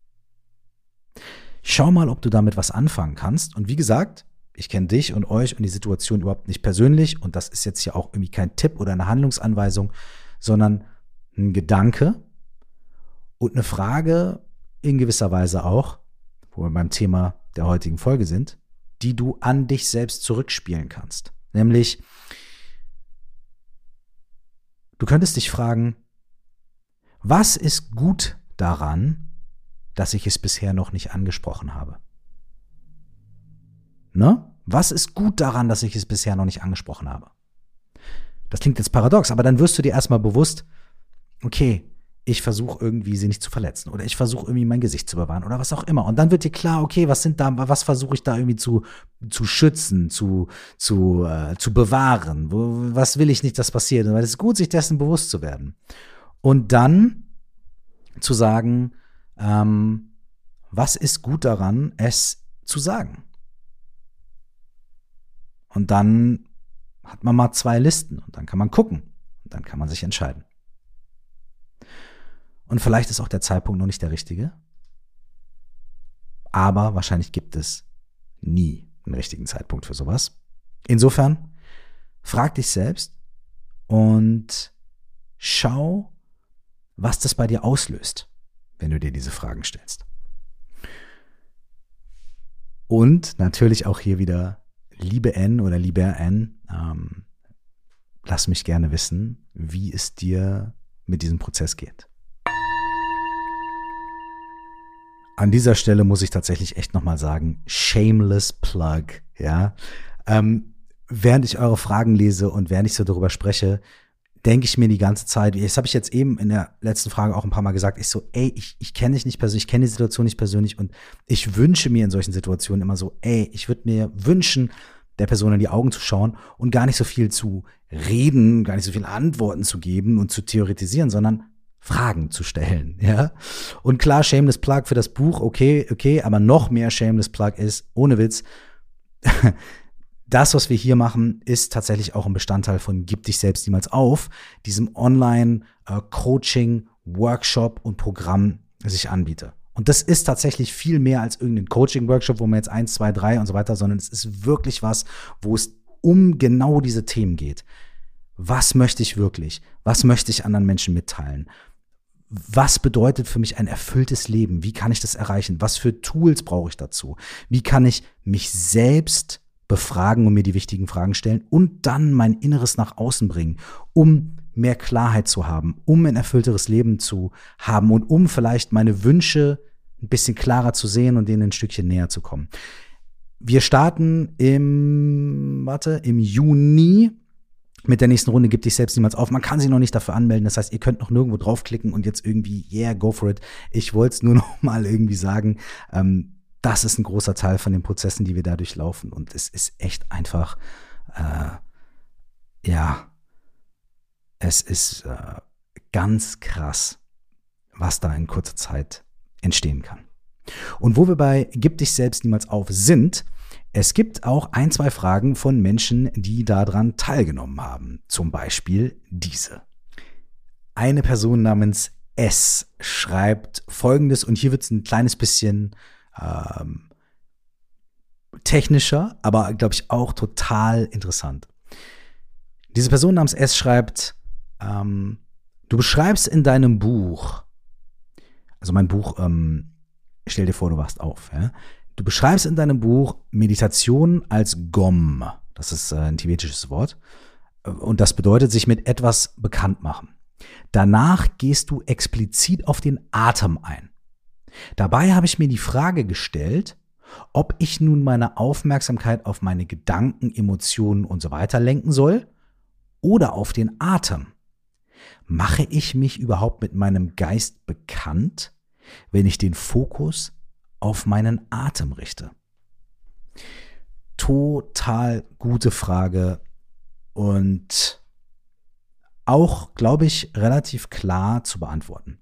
Schau mal, ob du damit was anfangen kannst. Und wie gesagt, ich kenne dich und euch und die Situation überhaupt nicht persönlich. Und das ist jetzt hier auch irgendwie kein Tipp oder eine Handlungsanweisung, sondern ein Gedanke und eine Frage in gewisser Weise auch, wo wir beim Thema der heutigen Folge sind, die du an dich selbst zurückspielen kannst. Nämlich, du könntest dich fragen, was ist gut daran, dass ich es bisher noch nicht angesprochen habe? Ne? Was ist gut daran, dass ich es bisher noch nicht angesprochen habe? Das klingt jetzt paradox, aber dann wirst du dir erstmal bewusst, okay, ich versuche irgendwie sie nicht zu verletzen oder ich versuche irgendwie mein Gesicht zu bewahren oder was auch immer. Und dann wird dir klar, okay, was sind da, was versuche ich da irgendwie zu, zu schützen, zu, zu, äh, zu bewahren? Wo, was will ich nicht, dass passiert? Weil es ist gut, sich dessen bewusst zu werden. Und dann zu sagen, ähm, was ist gut daran, es zu sagen? Und dann hat man mal zwei Listen und dann kann man gucken und dann kann man sich entscheiden. Und vielleicht ist auch der Zeitpunkt noch nicht der richtige, aber wahrscheinlich gibt es nie einen richtigen Zeitpunkt für sowas. Insofern, frag dich selbst und schau, was das bei dir auslöst, wenn du dir diese Fragen stellst. Und natürlich auch hier wieder, liebe N oder lieber N, ähm, lass mich gerne wissen, wie es dir mit diesem Prozess geht. An dieser Stelle muss ich tatsächlich echt nochmal sagen, shameless plug, ja. Ähm, während ich eure Fragen lese und während ich so darüber spreche, denke ich mir die ganze Zeit, das habe ich jetzt eben in der letzten Frage auch ein paar Mal gesagt, ich so, ey, ich, ich kenne dich nicht persönlich, ich kenne die Situation nicht persönlich und ich wünsche mir in solchen Situationen immer so, ey, ich würde mir wünschen, der Person in die Augen zu schauen und gar nicht so viel zu reden, gar nicht so viele Antworten zu geben und zu theoretisieren, sondern Fragen zu stellen, ja. Und klar, Shameless Plug für das Buch, okay, okay, aber noch mehr Shameless Plug ist, ohne Witz, das, was wir hier machen, ist tatsächlich auch ein Bestandteil von Gib dich selbst niemals auf, diesem Online-Coaching, Workshop und Programm, das ich anbiete. Und das ist tatsächlich viel mehr als irgendein Coaching-Workshop, wo man jetzt eins, zwei, drei und so weiter, sondern es ist wirklich was, wo es um genau diese Themen geht. Was möchte ich wirklich? Was möchte ich anderen Menschen mitteilen? Was bedeutet für mich ein erfülltes Leben? Wie kann ich das erreichen? Was für Tools brauche ich dazu? Wie kann ich mich selbst befragen und mir die wichtigen Fragen stellen und dann mein Inneres nach außen bringen, um mehr Klarheit zu haben, um ein erfüllteres Leben zu haben und um vielleicht meine Wünsche ein bisschen klarer zu sehen und denen ein Stückchen näher zu kommen. Wir starten im, warte, im Juni mit der nächsten Runde. Gib dich selbst niemals auf. Man kann sich noch nicht dafür anmelden. Das heißt, ihr könnt noch nirgendwo draufklicken und jetzt irgendwie, yeah, go for it. Ich wollte es nur noch mal irgendwie sagen, ähm, das ist ein großer Teil von den Prozessen, die wir da durchlaufen. Und es ist echt einfach, äh, ja, es ist äh, ganz krass, was da in kurzer Zeit entstehen kann. Und wo wir bei Gib dich selbst niemals auf sind, es gibt auch ein, zwei Fragen von Menschen, die daran teilgenommen haben. Zum Beispiel diese. Eine Person namens S schreibt Folgendes, und hier wird es ein kleines bisschen ähm, technischer, aber glaube ich auch total interessant. Diese Person namens S schreibt, ähm, du beschreibst in deinem Buch, also mein Buch, ähm, stell dir vor, du wachst auf, ja? Du beschreibst in deinem Buch Meditation als Gom. Das ist äh, ein tibetisches Wort. Und das bedeutet, sich mit etwas bekannt machen. Danach gehst du explizit auf den Atem ein. Dabei habe ich mir die Frage gestellt, ob ich nun meine Aufmerksamkeit auf meine Gedanken, Emotionen und so weiter lenken soll oder auf den Atem. Mache ich mich überhaupt mit meinem Geist bekannt, wenn ich den Fokus auf meinen Atem richte? Total gute Frage und auch, glaube ich, relativ klar zu beantworten.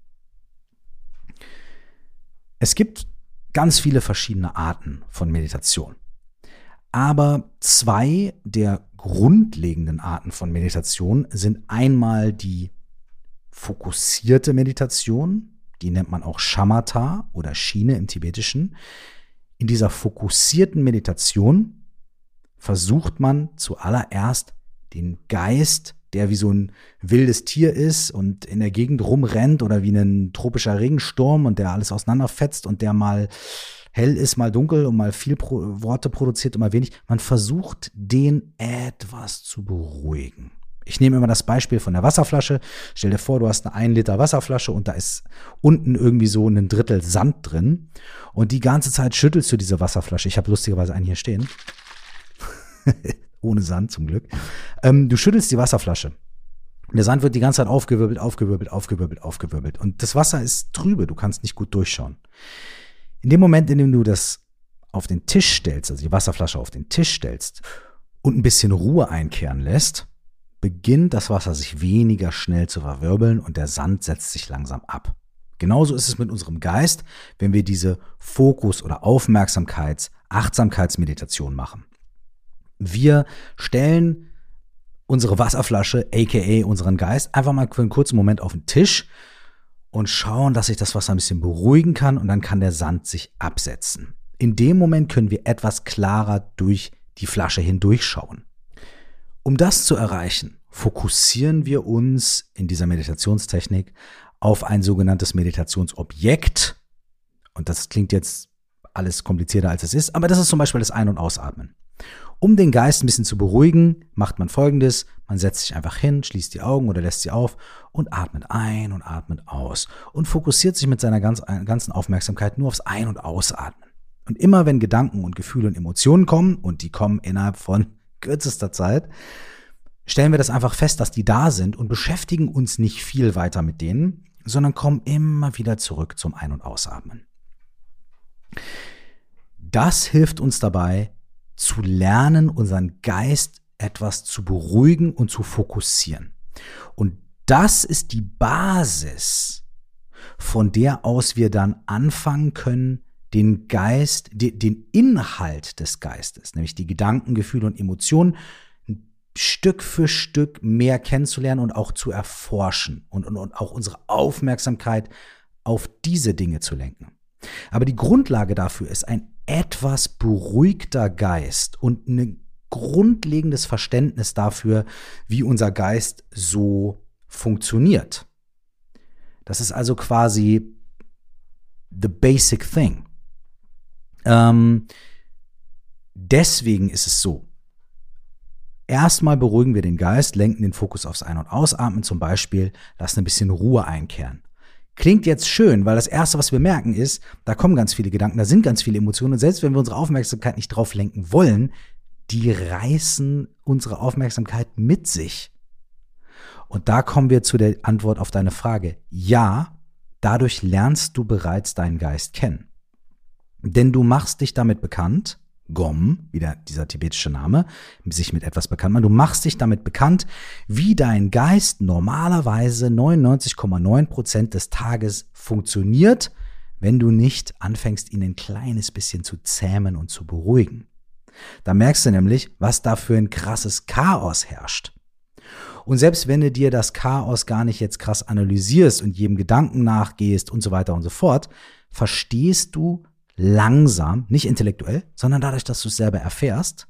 Es gibt ganz viele verschiedene Arten von Meditation. Aber zwei der grundlegenden Arten von Meditation sind einmal die fokussierte Meditation, die nennt man auch Shamatha oder Schiene im Tibetischen. In dieser fokussierten Meditation versucht man zuallererst den Geist, der wie so ein wildes Tier ist und in der Gegend rumrennt oder wie ein tropischer Regensturm und der alles auseinanderfetzt und der mal hell ist, mal dunkel und mal viel Pro- Worte produziert und mal wenig. Man versucht, den etwas zu beruhigen. Ich nehme immer das Beispiel von der Wasserflasche. Stell dir vor, du hast eine ein Liter Wasserflasche und da ist unten irgendwie so ein Drittel Sand drin und die ganze Zeit schüttelst du diese Wasserflasche. Ich habe lustigerweise einen hier stehen. Ohne Sand zum Glück. Ähm, du schüttelst die Wasserflasche. Der Sand wird die ganze Zeit aufgewirbelt, aufgewirbelt, aufgewirbelt, aufgewirbelt. Und das Wasser ist trübe, du kannst nicht gut durchschauen. In dem Moment, in dem du das auf den Tisch stellst, also die Wasserflasche auf den Tisch stellst und ein bisschen Ruhe einkehren lässt, beginnt das Wasser sich weniger schnell zu verwirbeln und der Sand setzt sich langsam ab. Genauso ist es mit unserem Geist, wenn wir diese Fokus- oder Aufmerksamkeits-, Achtsamkeitsmeditation machen. Wir stellen unsere Wasserflasche, aka unseren Geist, einfach mal für einen kurzen Moment auf den Tisch und schauen, dass sich das Wasser ein bisschen beruhigen kann und dann kann der Sand sich absetzen. In dem Moment können wir etwas klarer durch die Flasche hindurchschauen. Um das zu erreichen, fokussieren wir uns in dieser Meditationstechnik auf ein sogenanntes Meditationsobjekt. Und das klingt jetzt alles komplizierter, als es ist, aber das ist zum Beispiel das Ein- und Ausatmen. Um den Geist ein bisschen zu beruhigen, macht man Folgendes. Man setzt sich einfach hin, schließt die Augen oder lässt sie auf und atmet ein und atmet aus und fokussiert sich mit seiner ganz, ganzen Aufmerksamkeit nur aufs Ein- und Ausatmen. Und immer wenn Gedanken und Gefühle und Emotionen kommen, und die kommen innerhalb von kürzester Zeit, stellen wir das einfach fest, dass die da sind und beschäftigen uns nicht viel weiter mit denen, sondern kommen immer wieder zurück zum Ein- und Ausatmen. Das hilft uns dabei, zu lernen, unseren Geist etwas zu beruhigen und zu fokussieren. Und das ist die Basis, von der aus wir dann anfangen können, den Geist, den Inhalt des Geistes, nämlich die Gedanken, Gefühle und Emotionen, Stück für Stück mehr kennenzulernen und auch zu erforschen und, und, und auch unsere Aufmerksamkeit auf diese Dinge zu lenken. Aber die Grundlage dafür ist ein etwas beruhigter Geist und ein grundlegendes Verständnis dafür, wie unser Geist so funktioniert. Das ist also quasi the basic thing. Ähm, deswegen ist es so. Erstmal beruhigen wir den Geist, lenken den Fokus aufs Ein- und Ausatmen zum Beispiel, lassen ein bisschen Ruhe einkehren. Klingt jetzt schön, weil das Erste, was wir merken, ist, da kommen ganz viele Gedanken, da sind ganz viele Emotionen. Und selbst wenn wir unsere Aufmerksamkeit nicht drauf lenken wollen, die reißen unsere Aufmerksamkeit mit sich. Und da kommen wir zu der Antwort auf deine Frage. Ja, dadurch lernst du bereits deinen Geist kennen. Denn du machst dich damit bekannt, Gom, wieder dieser tibetische Name, sich mit etwas bekannt machen. Du machst dich damit bekannt, wie dein Geist normalerweise neunundneunzig Komma neun Prozent des Tages funktioniert, wenn du nicht anfängst, ihn ein kleines bisschen zu zähmen und zu beruhigen. Da merkst du nämlich, was da für ein krasses Chaos herrscht. Und selbst wenn du dir das Chaos gar nicht jetzt krass analysierst und jedem Gedanken nachgehst und so weiter und so fort, verstehst du langsam, nicht intellektuell, sondern dadurch, dass du es selber erfährst,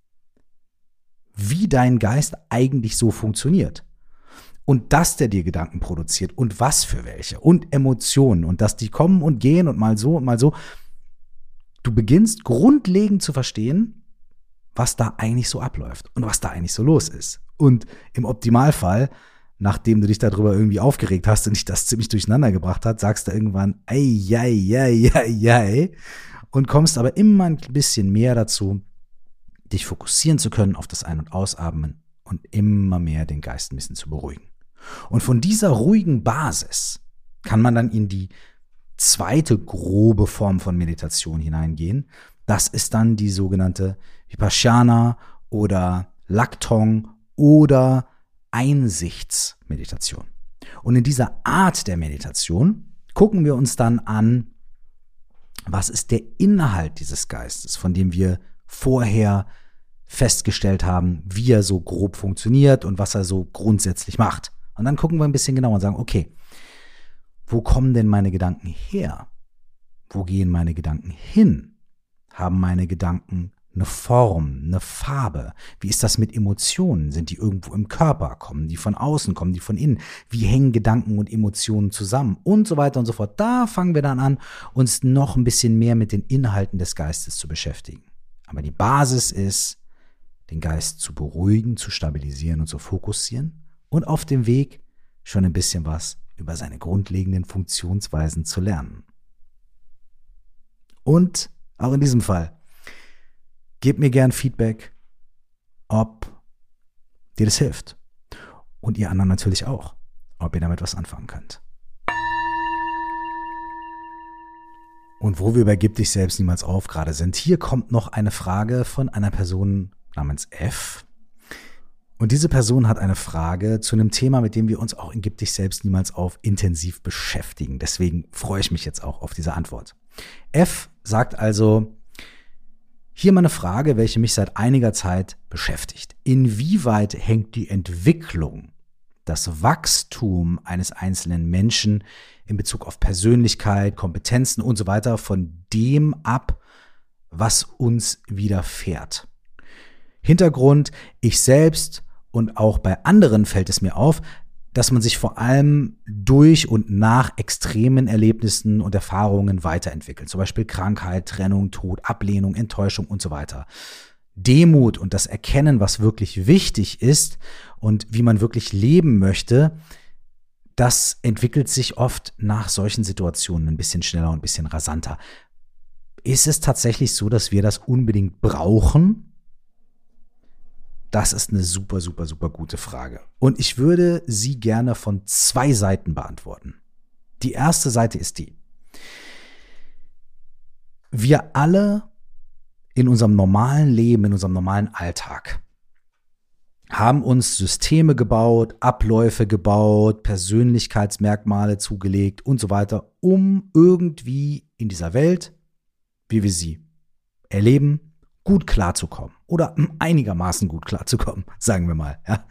wie dein Geist eigentlich so funktioniert. Und dass der dir Gedanken produziert und was für welche und Emotionen und dass die kommen und gehen und mal so und mal so. Du beginnst grundlegend zu verstehen, was da eigentlich so abläuft und was da eigentlich so los ist. Und im Optimalfall nachdem du dich darüber irgendwie aufgeregt hast und dich das ziemlich durcheinander gebracht hat, sagst du irgendwann, ei, ei, ei, ei, ei, und kommst aber immer ein bisschen mehr dazu, dich fokussieren zu können auf das Ein- und Ausatmen und immer mehr den Geist ein bisschen zu beruhigen. Und von dieser ruhigen Basis kann man dann in die zweite grobe Form von Meditation hineingehen. Das ist dann die sogenannte Vipassana oder Laktong oder Einsichtsmeditation. Und in dieser Art der Meditation gucken wir uns dann an, was ist der Inhalt dieses Geistes, von dem wir vorher festgestellt haben, wie er so grob funktioniert und was er so grundsätzlich macht. Und dann gucken wir ein bisschen genauer und sagen, okay, wo kommen denn meine Gedanken her? Wo gehen meine Gedanken hin? Haben meine Gedanken eine Form, eine Farbe? Wie ist das mit Emotionen? Sind die irgendwo im Körper? Kommen die von außen? Kommen die von innen? Wie hängen Gedanken und Emotionen zusammen? Und so weiter und so fort. Da fangen wir dann an, uns noch ein bisschen mehr mit den Inhalten des Geistes zu beschäftigen. Aber die Basis ist, den Geist zu beruhigen, zu stabilisieren und zu fokussieren und auf dem Weg schon ein bisschen was über seine grundlegenden Funktionsweisen zu lernen. Und auch in diesem Fall, gebt mir gern Feedback, ob dir das hilft. Und ihr anderen natürlich auch, ob ihr damit was anfangen könnt. Und wo wir bei Gib dich selbst niemals auf gerade sind, hier kommt noch eine Frage von einer Person namens F. Und diese Person hat eine Frage zu einem Thema, mit dem wir uns auch in Gib dich selbst niemals auf intensiv beschäftigen. Deswegen freue ich mich jetzt auch auf diese Antwort. F sagt also, hier mal eine Frage, welche mich seit einiger Zeit beschäftigt. Inwieweit hängt die Entwicklung, das Wachstum eines einzelnen Menschen in Bezug auf Persönlichkeit, Kompetenzen und so weiter von dem ab, was uns widerfährt? Hintergrund, ich selbst und auch bei anderen fällt es mir auf, dass man sich vor allem durch und nach extremen Erlebnissen und Erfahrungen weiterentwickelt. Zum Beispiel Krankheit, Trennung, Tod, Ablehnung, Enttäuschung und so weiter. Demut und das Erkennen, was wirklich wichtig ist und wie man wirklich leben möchte, das entwickelt sich oft nach solchen Situationen ein bisschen schneller und ein bisschen rasanter. Ist es tatsächlich so, dass wir das unbedingt brauchen? Das ist eine super, super, super gute Frage. Und ich würde sie gerne von zwei Seiten beantworten. Die erste Seite ist die: Wir alle in unserem normalen Leben, in unserem normalen Alltag haben uns Systeme gebaut, Abläufe gebaut, Persönlichkeitsmerkmale zugelegt und so weiter, um irgendwie in dieser Welt, wie wir sie erleben, gut klarzukommen oder einigermaßen gut klarzukommen, sagen wir mal. Ja.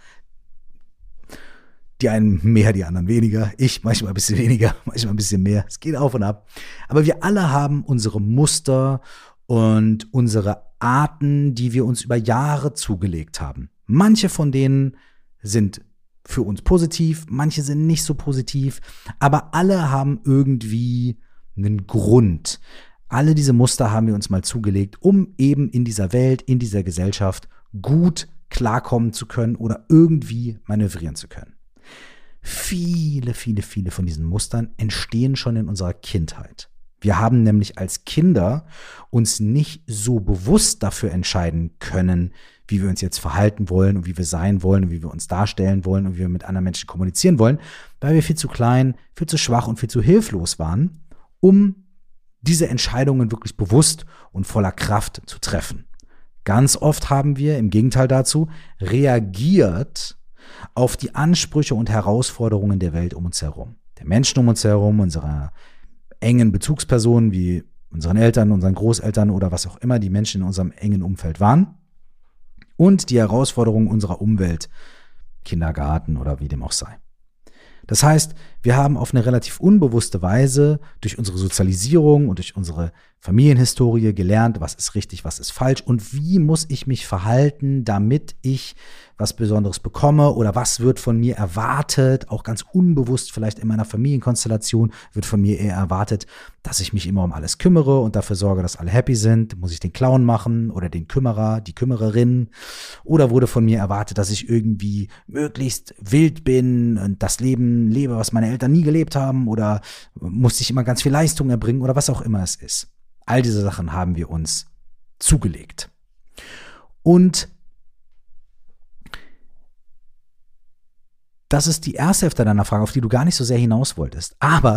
Die einen mehr, die anderen weniger. Ich manchmal ein bisschen weniger, manchmal ein bisschen mehr. Es geht auf und ab. Aber wir alle haben unsere Muster und unsere Arten, die wir uns über Jahre zugelegt haben. Manche von denen sind für uns positiv, manche sind nicht so positiv, aber alle haben irgendwie einen Grund. Alle diese Muster haben wir uns mal zugelegt, um eben in dieser Welt, in dieser Gesellschaft gut klarkommen zu können oder irgendwie manövrieren zu können. Viele, viele, viele von diesen Mustern entstehen schon in unserer Kindheit. Wir haben nämlich als Kinder uns nicht so bewusst dafür entscheiden können, wie wir uns jetzt verhalten wollen und wie wir sein wollen und wie wir uns darstellen wollen und wie wir mit anderen Menschen kommunizieren wollen, weil wir viel zu klein, viel zu schwach und viel zu hilflos waren, um diese Entscheidungen wirklich bewusst und voller Kraft zu treffen. Ganz oft haben wir im Gegenteil dazu reagiert auf die Ansprüche und Herausforderungen der Welt um uns herum. Der Menschen um uns herum, unserer engen Bezugspersonen wie unseren Eltern, unseren Großeltern oder was auch immer die Menschen in unserem engen Umfeld waren. Und die Herausforderungen unserer Umwelt, Kindergarten oder wie dem auch sei. Das heißt, Wir haben auf eine relativ unbewusste Weise durch unsere Sozialisierung und durch unsere Familienhistorie gelernt, was ist richtig, was ist falsch und wie muss ich mich verhalten, damit ich was Besonderes bekomme oder was wird von mir erwartet, auch ganz unbewusst vielleicht in meiner Familienkonstellation wird von mir eher erwartet, dass ich mich immer um alles kümmere und dafür sorge, dass alle happy sind. Muss ich den Clown machen oder den Kümmerer, die Kümmererin? Oder wurde von mir erwartet, dass ich irgendwie möglichst wild bin und das Leben lebe, was meine Eltern nie gelebt haben? Oder musste ich immer ganz viel Leistung erbringen oder was auch immer es ist? All diese Sachen haben wir uns zugelegt. Und das ist die erste Hälfte deiner Frage, auf die du gar nicht so sehr hinaus wolltest. Aber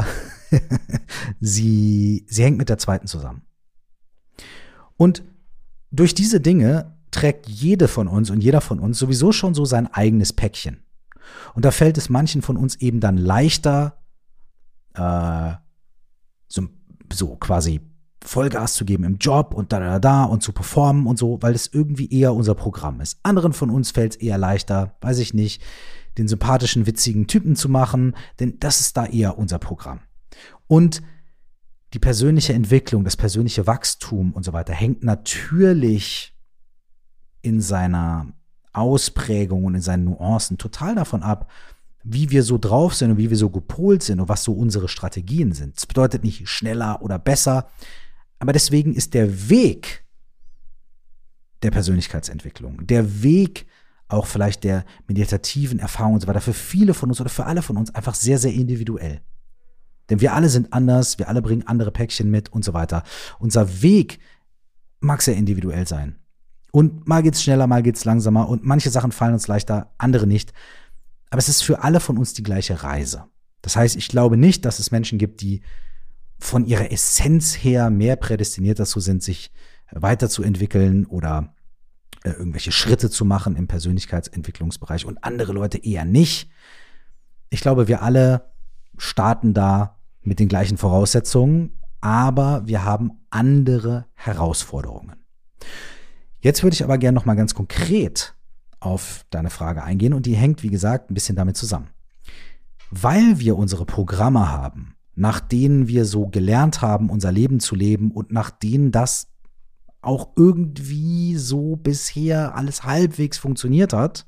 sie, sie hängt mit der zweiten zusammen. Und durch diese Dinge trägt jede von uns und jeder von uns sowieso schon so sein eigenes Päckchen. Und da fällt es manchen von uns eben dann leichter, äh, so, so quasi Vollgas zu geben im Job und da, da, da und zu performen und so, weil es irgendwie eher unser Programm ist. Anderen von uns fällt es eher leichter, weiß ich nicht, den sympathischen, witzigen Typen zu machen, denn das ist da eher unser Programm. Und die persönliche Entwicklung, das persönliche Wachstum und so weiter hängt natürlich in seiner Ausprägung und in seinen Nuancen total davon ab, wie wir so drauf sind und wie wir so gepolt sind und was so unsere Strategien sind. Das bedeutet nicht schneller oder besser, aber deswegen ist der Weg der Persönlichkeitsentwicklung, der Weg auch vielleicht der meditativen Erfahrung und so weiter, für viele von uns oder für alle von uns einfach sehr, sehr individuell. Denn wir alle sind anders, wir alle bringen andere Päckchen mit und so weiter. Unser Weg mag sehr individuell sein. Und mal geht's schneller, mal geht's langsamer und manche Sachen fallen uns leichter, andere nicht. Aber es ist für alle von uns die gleiche Reise. Das heißt, ich glaube nicht, dass es Menschen gibt, die von ihrer Essenz her mehr prädestiniert dazu sind, sich weiterzuentwickeln oder irgendwelche Schritte zu machen im Persönlichkeitsentwicklungsbereich und andere Leute eher nicht. Ich glaube, wir alle starten da mit den gleichen Voraussetzungen, aber wir haben andere Herausforderungen. Jetzt würde ich aber gerne noch mal ganz konkret auf deine Frage eingehen und die hängt, wie gesagt, ein bisschen damit zusammen. Weil wir unsere Programme haben, nach denen wir so gelernt haben, unser Leben zu leben und nach denen das auch irgendwie so bisher alles halbwegs funktioniert hat,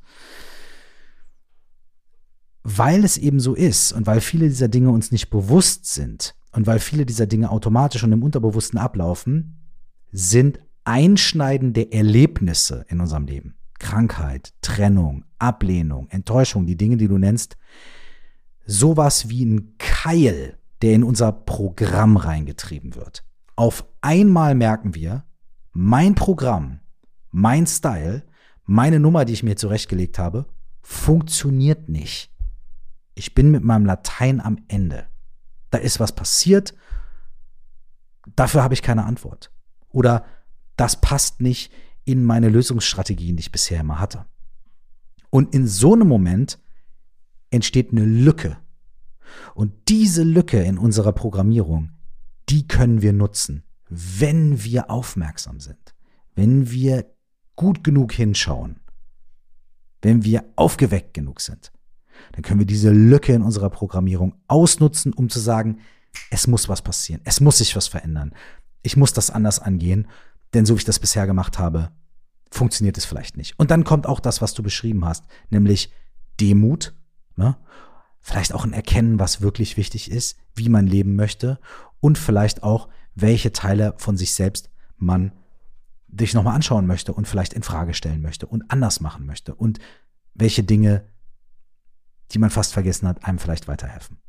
weil es eben so ist und weil viele dieser Dinge uns nicht bewusst sind und weil viele dieser Dinge automatisch und im Unterbewussten ablaufen, sind einschneidende Erlebnisse in unserem Leben, Krankheit, Trennung, Ablehnung, Enttäuschung, die Dinge, die du nennst, sowas wie ein Keil, der in unser Programm reingetrieben wird. Auf einmal merken wir, mein Programm, mein Style, meine Nummer, die ich mir zurechtgelegt habe, funktioniert nicht. Ich bin mit meinem Latein am Ende. Da ist was passiert, dafür habe ich keine Antwort. Oder das passt nicht in meine Lösungsstrategien, die ich bisher immer hatte. Und in so einem Moment entsteht eine Lücke. Und diese Lücke in unserer Programmierung, die können wir nutzen, wenn wir aufmerksam sind, wenn wir gut genug hinschauen, wenn wir aufgeweckt genug sind, dann können wir diese Lücke in unserer Programmierung ausnutzen, um zu sagen, es muss was passieren, es muss sich was verändern, ich muss das anders angehen, denn so wie ich das bisher gemacht habe, funktioniert es vielleicht nicht. Und dann kommt auch das, was du beschrieben hast, nämlich Demut, ne? Vielleicht auch ein Erkennen, was wirklich wichtig ist, wie man leben möchte und vielleicht auch, welche Teile von sich selbst man sich nochmal anschauen möchte und vielleicht in Frage stellen möchte und anders machen möchte und welche Dinge, die man fast vergessen hat, einem vielleicht weiterhelfen.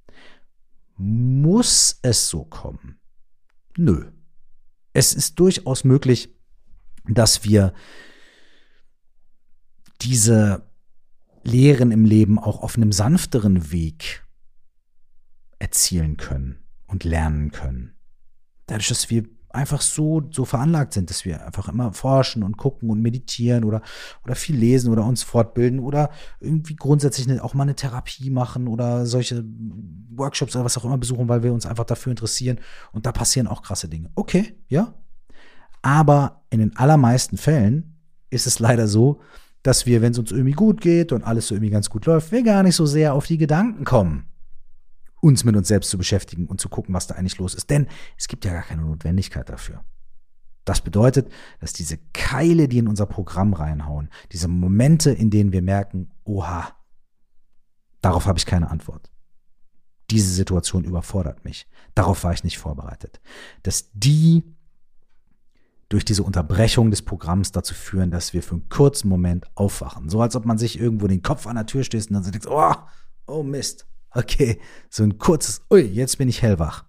Muss es so kommen? Nö. Es ist durchaus möglich, dass wir diese Lehren im Leben auch auf einem sanfteren Weg erzielen können und lernen können. Dadurch, dass wir einfach so, so veranlagt sind, dass wir einfach immer forschen und gucken und meditieren oder, oder viel lesen oder uns fortbilden oder irgendwie grundsätzlich eine, auch mal eine Therapie machen oder solche Workshops oder was auch immer besuchen, weil wir uns einfach dafür interessieren und da passieren auch krasse Dinge. Okay, ja. Aber in den allermeisten Fällen ist es leider so, dass wir, wenn es uns irgendwie gut geht und alles so irgendwie ganz gut läuft, wir gar nicht so sehr auf die Gedanken kommen, uns mit uns selbst zu beschäftigen und zu gucken, was da eigentlich los ist. Denn es gibt ja gar keine Notwendigkeit dafür. Das bedeutet, dass diese Keile, die in unser Programm reinhauen, diese Momente, in denen wir merken, oha, darauf habe ich keine Antwort. Diese Situation überfordert mich. Darauf war ich nicht vorbereitet. Dass die durch diese Unterbrechung des Programms dazu führen, dass wir für einen kurzen Moment aufwachen. So als ob man sich irgendwo den Kopf an der Tür stößt und dann so denkt, oh, oh Mist. Okay, so ein kurzes, ui, jetzt bin ich hellwach.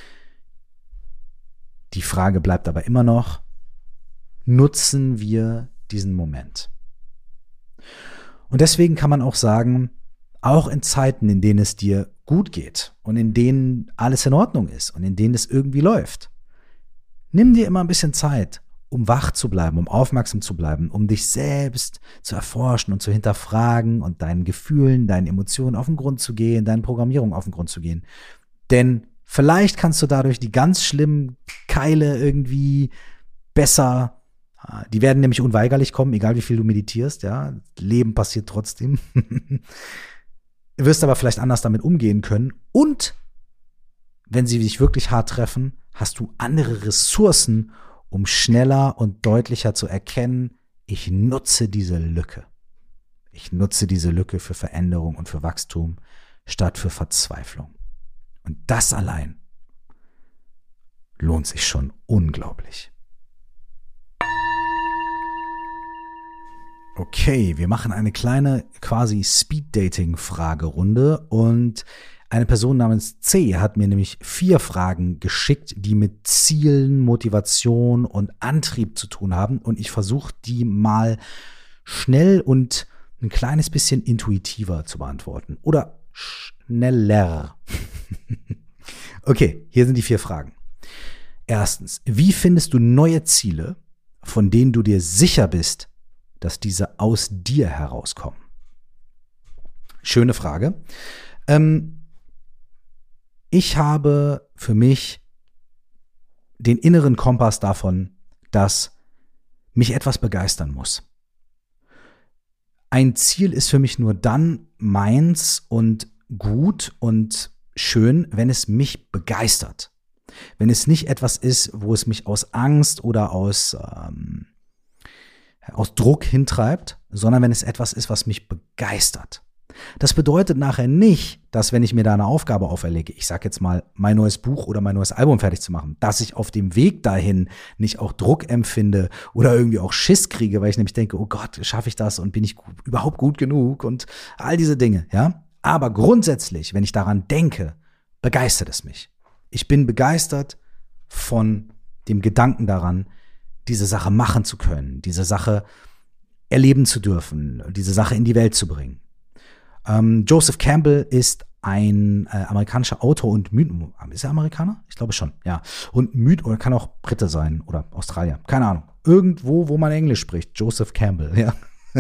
Die Frage bleibt aber immer noch, nutzen wir diesen Moment? Und deswegen kann man auch sagen, auch in Zeiten, in denen es dir gut geht und in denen alles in Ordnung ist und in denen es irgendwie läuft, nimm dir immer ein bisschen Zeit, um wach zu bleiben, um aufmerksam zu bleiben, um dich selbst zu erforschen und zu hinterfragen und deinen Gefühlen, deinen Emotionen auf den Grund zu gehen, deinen Programmierungen auf den Grund zu gehen. Denn vielleicht kannst du dadurch die ganz schlimmen Keile irgendwie besser, die werden nämlich unweigerlich kommen, egal wie viel du meditierst, ja, Leben passiert trotzdem. Du wirst aber vielleicht anders damit umgehen können und wenn sie dich wirklich hart treffen, hast du andere Ressourcen, um schneller und deutlicher zu erkennen, ich nutze diese Lücke. Ich nutze diese Lücke für Veränderung und für Wachstum statt für Verzweiflung. Und das allein lohnt sich schon unglaublich. Okay, wir machen eine kleine quasi Speed-Dating-Fragerunde und eine Person namens C hat mir nämlich vier Fragen geschickt, die mit Zielen, Motivation und Antrieb zu tun haben und ich versuche die mal schnell und ein kleines bisschen intuitiver zu beantworten oder schneller. Okay, hier sind die vier Fragen. Erstens, wie findest du neue Ziele, von denen du dir sicher bist, dass diese aus dir herauskommen? Schöne Frage. Ähm, ich habe für mich den inneren Kompass davon, dass mich etwas begeistern muss. Ein Ziel ist für mich nur dann meins und gut und schön, wenn es mich begeistert. Wenn es nicht etwas ist, wo es mich aus Angst oder aus ähm, aus Druck hintreibt, sondern wenn es etwas ist, was mich begeistert. Das bedeutet nachher nicht, dass wenn ich mir da eine Aufgabe auferlege, ich sag jetzt mal, mein neues Buch oder mein neues Album fertig zu machen, dass ich auf dem Weg dahin nicht auch Druck empfinde oder irgendwie auch Schiss kriege, weil ich nämlich denke, oh Gott, schaffe ich das und bin ich gut, überhaupt gut genug und all diese Dinge, ja. Aber grundsätzlich, wenn ich daran denke, begeistert es mich. Ich bin begeistert von dem Gedanken daran, diese Sache machen zu können, diese Sache erleben zu dürfen, diese Sache in die Welt zu bringen. Ähm, Joseph Campbell ist ein äh, amerikanischer Autor und Mythen. Ist er Amerikaner? Ich glaube schon, ja. Und Myth, oder kann auch Brite sein oder Australier, keine Ahnung. Irgendwo, wo man Englisch spricht. Joseph Campbell, ja.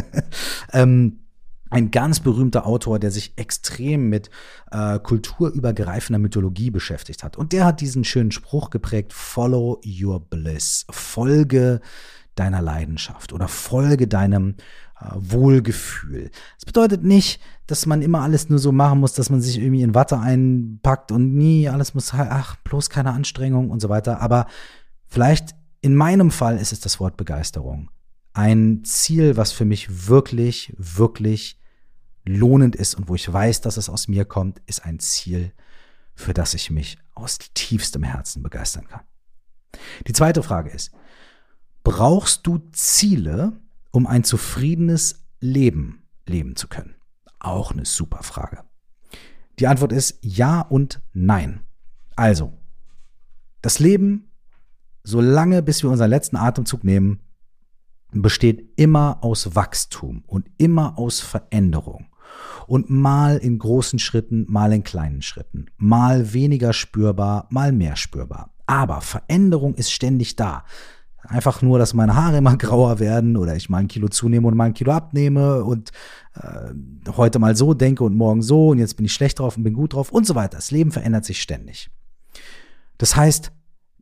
ähm, Ein ganz berühmter Autor, der sich extrem mit äh, kulturübergreifender Mythologie beschäftigt hat. Und der hat diesen schönen Spruch geprägt, Follow your bliss. Folge deiner Leidenschaft oder folge deinem äh, Wohlgefühl. Das bedeutet nicht, dass man immer alles nur so machen muss, dass man sich irgendwie in Watte einpackt und nie, alles muss, ach, bloß keine Anstrengung und so weiter. Aber vielleicht in meinem Fall ist es das Wort Begeisterung. Ein Ziel, was für mich wirklich, wirklich lohnend ist und wo ich weiß, dass es aus mir kommt, ist ein Ziel, für das ich mich aus tiefstem Herzen begeistern kann. Die zweite Frage ist, brauchst du Ziele, um ein zufriedenes Leben leben zu können? Auch eine super Frage. Die Antwort ist ja und nein. Also, das Leben, solange bis wir unseren letzten Atemzug nehmen, besteht immer aus Wachstum und immer aus Veränderung. Und mal in großen Schritten, mal in kleinen Schritten. Mal weniger spürbar, mal mehr spürbar. Aber Veränderung ist ständig da. Einfach nur, dass meine Haare immer grauer werden oder ich mal ein Kilo zunehme und mal ein Kilo abnehme und äh, heute mal so denke und morgen so und jetzt bin ich schlecht drauf und bin gut drauf und so weiter. Das Leben verändert sich ständig. Das heißt,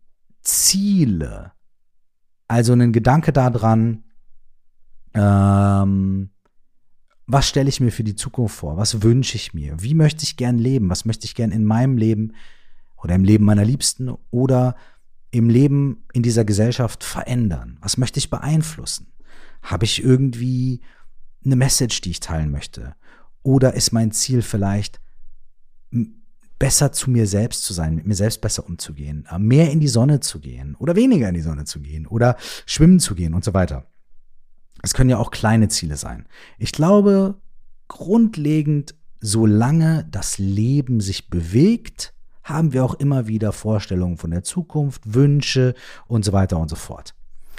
Ziele, also ein Gedanke daran, ähm, was stelle ich mir für die Zukunft vor? Was wünsche ich mir? Wie möchte ich gern leben? Was möchte ich gern in meinem Leben oder im Leben meiner Liebsten oder im Leben in dieser Gesellschaft verändern? Was möchte ich beeinflussen? Habe ich irgendwie eine Message, die ich teilen möchte? Oder ist mein Ziel vielleicht, besser zu mir selbst zu sein, mit mir selbst besser umzugehen, mehr in die Sonne zu gehen oder weniger in die Sonne zu gehen oder schwimmen zu gehen und so weiter? Es können ja auch kleine Ziele sein. Ich glaube, grundlegend, solange das Leben sich bewegt, haben wir auch immer wieder Vorstellungen von der Zukunft, Wünsche und so weiter und so fort.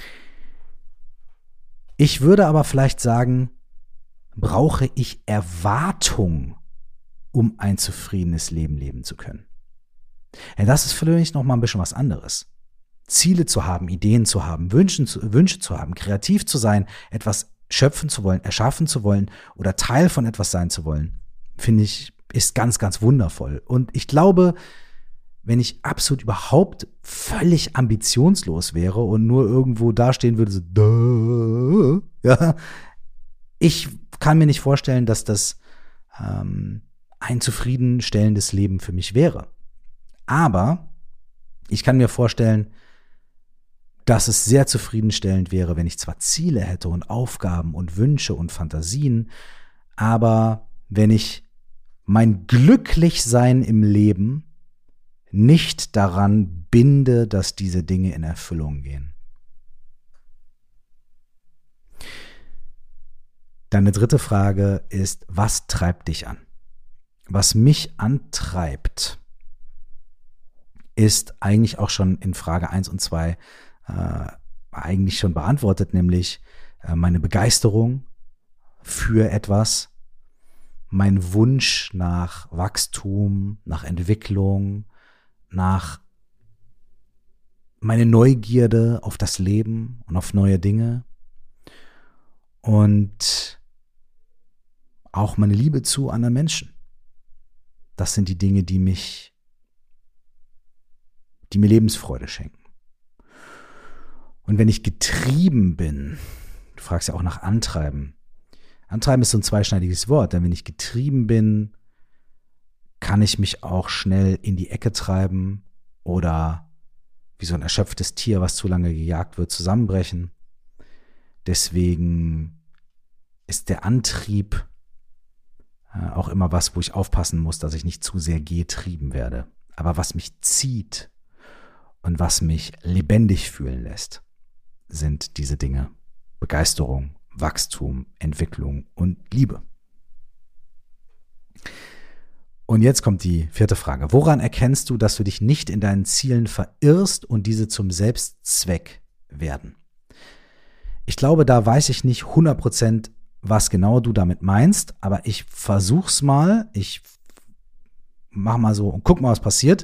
Ich würde aber vielleicht sagen, brauche ich Erwartung, um ein zufriedenes Leben leben zu können? Ja, das ist vielleicht noch mal ein bisschen was anderes. Ziele zu haben, Ideen zu haben, Wünschen zu, Wünsche zu haben, kreativ zu sein, etwas schöpfen zu wollen, erschaffen zu wollen oder Teil von etwas sein zu wollen, finde ich, ist ganz, ganz wundervoll. Und ich glaube, wenn ich absolut überhaupt völlig ambitionslos wäre und nur irgendwo dastehen würde, so, duh, ja, ich kann mir nicht vorstellen, dass das ähm, ein zufriedenstellendes Leben für mich wäre. Aber ich kann mir vorstellen, dass es sehr zufriedenstellend wäre, wenn ich zwar Ziele hätte und Aufgaben und Wünsche und Fantasien, aber wenn ich mein Glücklichsein im Leben nicht daran binde, dass diese Dinge in Erfüllung gehen. Deine dritte Frage ist, was treibt dich an? Was mich antreibt, ist eigentlich auch schon in Frage eins und zwei äh, eigentlich schon beantwortet, nämlich äh, meine Begeisterung für etwas, mein Wunsch nach Wachstum, nach Entwicklung, nach meine Neugierde auf das Leben und auf neue Dinge und auch meine Liebe zu anderen Menschen. Das sind die Dinge, die mich, die mir Lebensfreude schenken. Und wenn ich getrieben bin, du fragst ja auch nach Antreiben. Antreiben ist so ein zweischneidiges Wort, denn wenn ich getrieben bin, kann ich mich auch schnell in die Ecke treiben oder wie so ein erschöpftes Tier, was zu lange gejagt wird, zusammenbrechen. Deswegen ist der Antrieb äh, auch immer was, wo ich aufpassen muss, dass ich nicht zu sehr getrieben werde. Aber was mich zieht und was mich lebendig fühlen lässt, sind diese Dinge: Begeisterung, Wachstum, Entwicklung und Liebe. Und jetzt kommt die vierte Frage. Woran erkennst du, dass du dich nicht in deinen Zielen verirrst und diese zum Selbstzweck werden? Ich glaube, da weiß ich nicht hundert Prozent, was genau du damit meinst, aber ich versuch's mal. Ich mach mal so und guck mal, was passiert.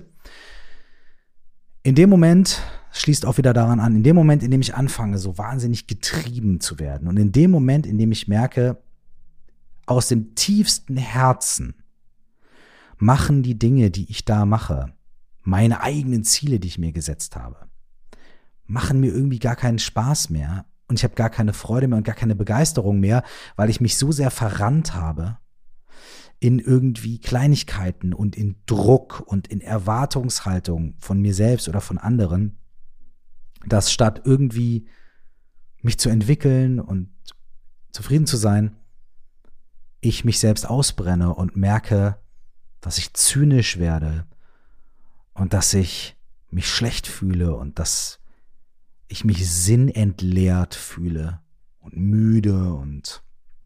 In dem Moment, schließt auch wieder daran an, in dem Moment, in dem ich anfange, so wahnsinnig getrieben zu werden und in dem Moment, in dem ich merke, aus dem tiefsten Herzen machen die Dinge, die ich da mache, meine eigenen Ziele, die ich mir gesetzt habe, machen mir irgendwie gar keinen Spaß mehr und ich habe gar keine Freude mehr und gar keine Begeisterung mehr, weil ich mich so sehr verrannt habe in irgendwie Kleinigkeiten und in Druck und in Erwartungshaltung von mir selbst oder von anderen, dass statt irgendwie mich zu entwickeln und zufrieden zu sein, ich mich selbst ausbrenne und merke, dass ich zynisch werde und dass ich mich schlecht fühle und dass ich mich sinnentleert fühle und müde und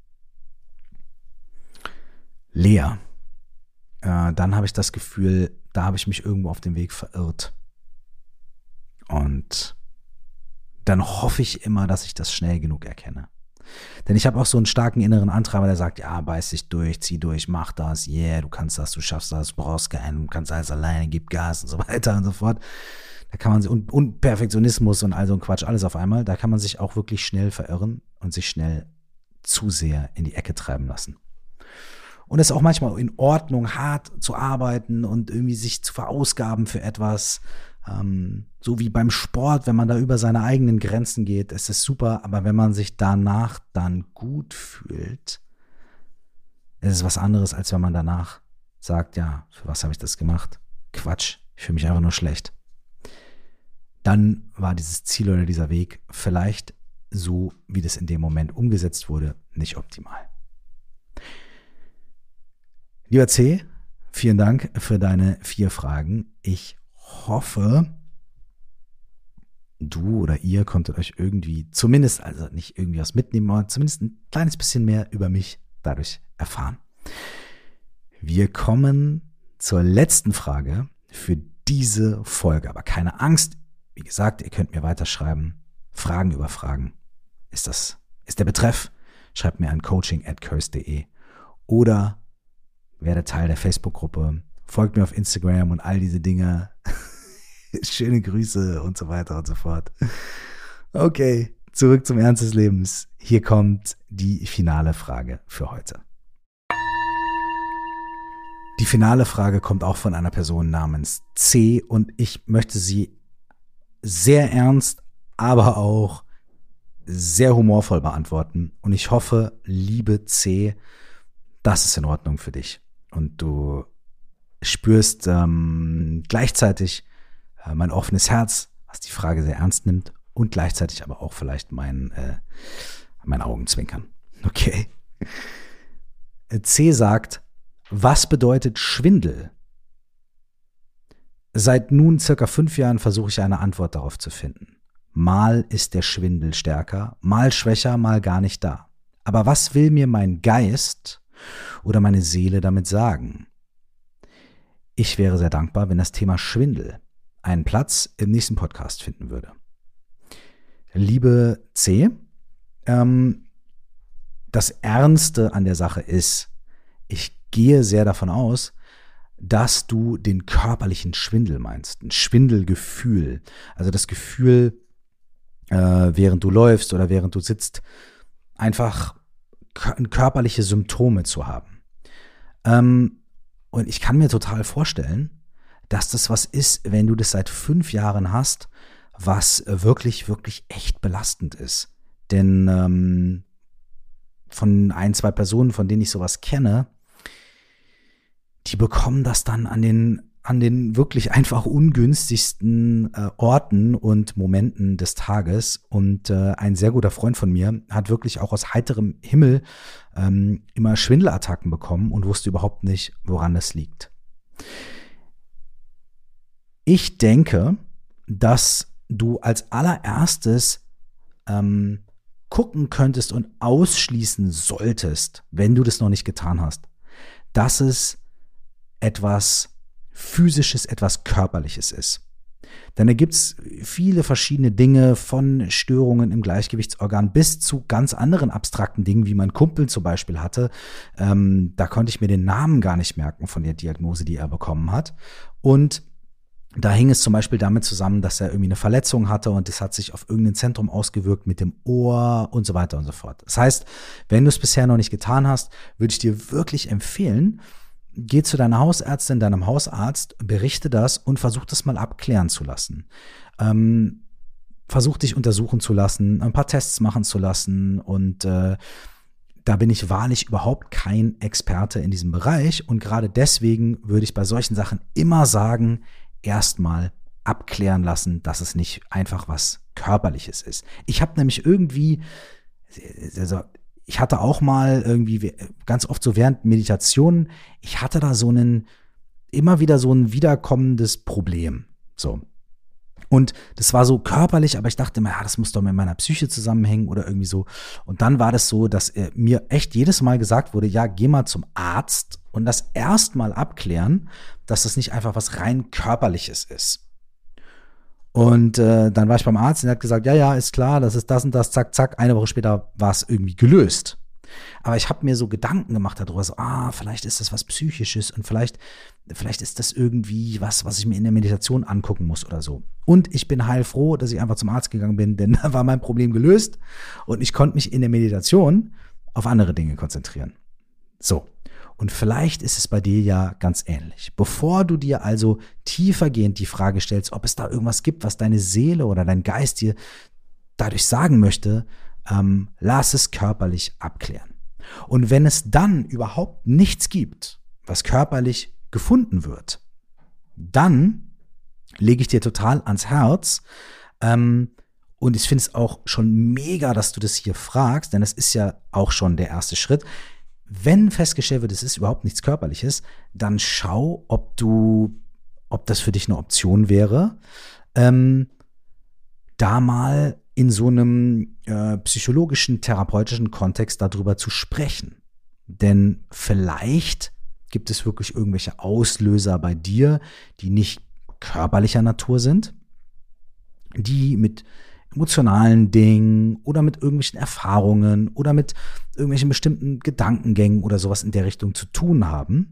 leer. Äh, dann habe ich das Gefühl, da habe ich mich irgendwo auf dem Weg verirrt. Und dann hoffe ich immer, dass ich das schnell genug erkenne. Denn ich habe auch so einen starken inneren Antreiber, der sagt, ja, beiß dich durch, zieh durch, mach das, yeah, du kannst das, du schaffst das, du brauchst keinen, du kannst alles alleine, gib Gas und so weiter und so fort. Da kann man sich, und, und Perfektionismus und all so ein Quatsch, alles auf einmal, da kann man sich auch wirklich schnell verirren und sich schnell zu sehr in die Ecke treiben lassen. Und es ist auch manchmal in Ordnung, hart zu arbeiten und irgendwie sich zu verausgaben für etwas, ähm, so wie beim Sport, wenn man da über seine eigenen Grenzen geht, ist es super, aber wenn man sich danach dann gut fühlt, Es ist was anderes, als wenn man danach sagt, ja, für was habe ich das gemacht? Quatsch, ich fühle mich einfach nur schlecht. Dann war dieses Ziel oder dieser Weg vielleicht so, wie das in dem Moment umgesetzt wurde, nicht optimal. Lieber C, vielen Dank für deine vier Fragen. Ich hoffe, du oder ihr konntet euch irgendwie, zumindest, also nicht irgendwie was mitnehmen, aber zumindest ein kleines bisschen mehr über mich dadurch erfahren. Wir kommen zur letzten Frage für diese Folge. Aber keine Angst, wie gesagt, ihr könnt mir weiterschreiben. Fragen über Fragen. Ist das, ist der Betreff? Schreibt mir an coaching at curse punkt de oder werdet Teil der Facebook-Gruppe, folgt mir auf Instagram und all diese Dinge. Schöne Grüße und so weiter und so fort. Okay, zurück zum Ernst des Lebens. Hier kommt die finale Frage für heute. Die finale Frage kommt auch von einer Person namens C und ich möchte sie sehr ernst, aber auch sehr humorvoll beantworten. Und ich hoffe, liebe C, das ist in Ordnung für dich. Und du spürst ähm, gleichzeitig äh, mein offenes Herz, was die Frage sehr ernst nimmt und gleichzeitig aber auch vielleicht mein, äh, mein Augenzwinkern. Okay. C sagt, was bedeutet Schwindel? Seit nun circa fünf Jahren versuche ich eine Antwort darauf zu finden. Mal ist der Schwindel stärker, mal schwächer, mal gar nicht da. Aber was will mir mein Geist oder meine Seele damit sagen? Ich wäre sehr dankbar, wenn das Thema Schwindel einen Platz im nächsten Podcast finden würde. Liebe C, ähm, das Ernste an der Sache ist, ich gehe sehr davon aus, dass du den körperlichen Schwindel meinst, ein Schwindelgefühl, also das Gefühl, äh, während du läufst oder während du sitzt, einfach körperliche Symptome zu haben. Ähm, und ich kann mir total vorstellen, dass das was ist, wenn du das seit fünf Jahren hast, was wirklich, wirklich echt belastend ist. Denn ähm, von ein, zwei Personen, von denen ich sowas kenne, die bekommen das dann an den, an den wirklich einfach ungünstigsten äh, Orten und Momenten des Tages. Und äh, ein sehr guter Freund von mir hat wirklich auch aus heiterem Himmel ähm, immer Schwindelattacken bekommen und wusste überhaupt nicht, woran das liegt. Ich denke, dass du als allererstes ähm, gucken könntest und ausschließen solltest, wenn du das noch nicht getan hast, dass es etwas Physisches, etwas Körperliches ist. Denn da gibt es viele verschiedene Dinge, von Störungen im Gleichgewichtsorgan bis zu ganz anderen abstrakten Dingen, wie mein Kumpel zum Beispiel hatte. Ähm, da konnte ich mir den Namen gar nicht merken von der Diagnose, die er bekommen hat. Und da hing es zum Beispiel damit zusammen, dass er irgendwie eine Verletzung hatte und das hat sich auf irgendein Zentrum ausgewirkt mit dem Ohr und so weiter und so fort. Das heißt, wenn du es bisher noch nicht getan hast, würde ich dir wirklich empfehlen, geh zu deiner Hausärztin, deinem Hausarzt, berichte das und versuch das mal abklären zu lassen. Ähm, versuch dich untersuchen zu lassen, ein paar Tests machen zu lassen und äh, da bin ich wahrlich überhaupt kein Experte in diesem Bereich und gerade deswegen würde ich bei solchen Sachen immer sagen, erstmal abklären lassen, dass es nicht einfach was Körperliches ist. Ich habe nämlich irgendwie, also ich hatte auch mal irgendwie ganz oft so während Meditationen, ich hatte da so einen, immer wieder so ein wiederkommendes Problem. So. Und das war so körperlich, aber ich dachte mir, ja, das muss doch mit meiner Psyche zusammenhängen oder irgendwie so. Und dann war das so, dass äh, mir echt jedes Mal gesagt wurde, ja, geh mal zum Arzt und das erstmal abklären, dass das nicht einfach was rein Körperliches ist. Und äh, dann war ich beim Arzt und er hat gesagt, ja, ja, ist klar, das ist das und das, zack, zack. Eine Woche später war es irgendwie gelöst. Aber ich habe mir so Gedanken gemacht darüber, so, ah, vielleicht ist das was Psychisches und vielleicht, vielleicht ist das irgendwie was, was ich mir in der Meditation angucken muss oder so. Und ich bin heilfroh, dass ich einfach zum Arzt gegangen bin, denn da war mein Problem gelöst und ich konnte mich in der Meditation auf andere Dinge konzentrieren. So. Und vielleicht ist es bei dir ja ganz ähnlich. Bevor du dir also tiefergehend die Frage stellst, ob es da irgendwas gibt, was deine Seele oder dein Geist dir dadurch sagen möchte, ähm, lass es körperlich abklären. Und wenn es dann überhaupt nichts gibt, was körperlich gefunden wird, dann lege ich dir total ans Herz, ähm, und ich finde es auch schon mega, dass du das hier fragst, denn das ist ja auch schon der erste Schritt. Wenn festgestellt wird, es ist überhaupt nichts Körperliches, dann schau, ob du, ob das für dich eine Option wäre, ähm, da mal in so einem äh, psychologischen, therapeutischen Kontext darüber zu sprechen. Denn vielleicht gibt es wirklich irgendwelche Auslöser bei dir, die nicht körperlicher Natur sind, die mit emotionalen Dingen oder mit irgendwelchen Erfahrungen oder mit irgendwelchen bestimmten Gedankengängen oder sowas in der Richtung zu tun haben.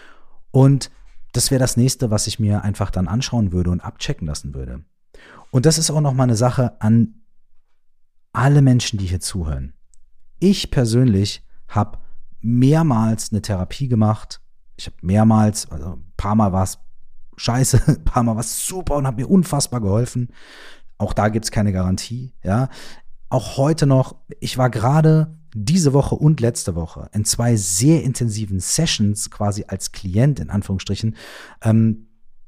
Und das wäre das Nächste, was ich mir einfach dann anschauen würde und abchecken lassen würde. Und das ist auch nochmal eine Sache an alle Menschen, die hier zuhören. Ich persönlich habe mehrmals eine Therapie gemacht. Ich habe mehrmals, also ein paar Mal war es scheiße, ein paar Mal war es super und hat mir unfassbar geholfen. Auch da gibt es keine Garantie, ja. Auch heute noch, ich war gerade diese Woche und letzte Woche in zwei sehr intensiven Sessions quasi als Klient, in Anführungsstrichen, ähm,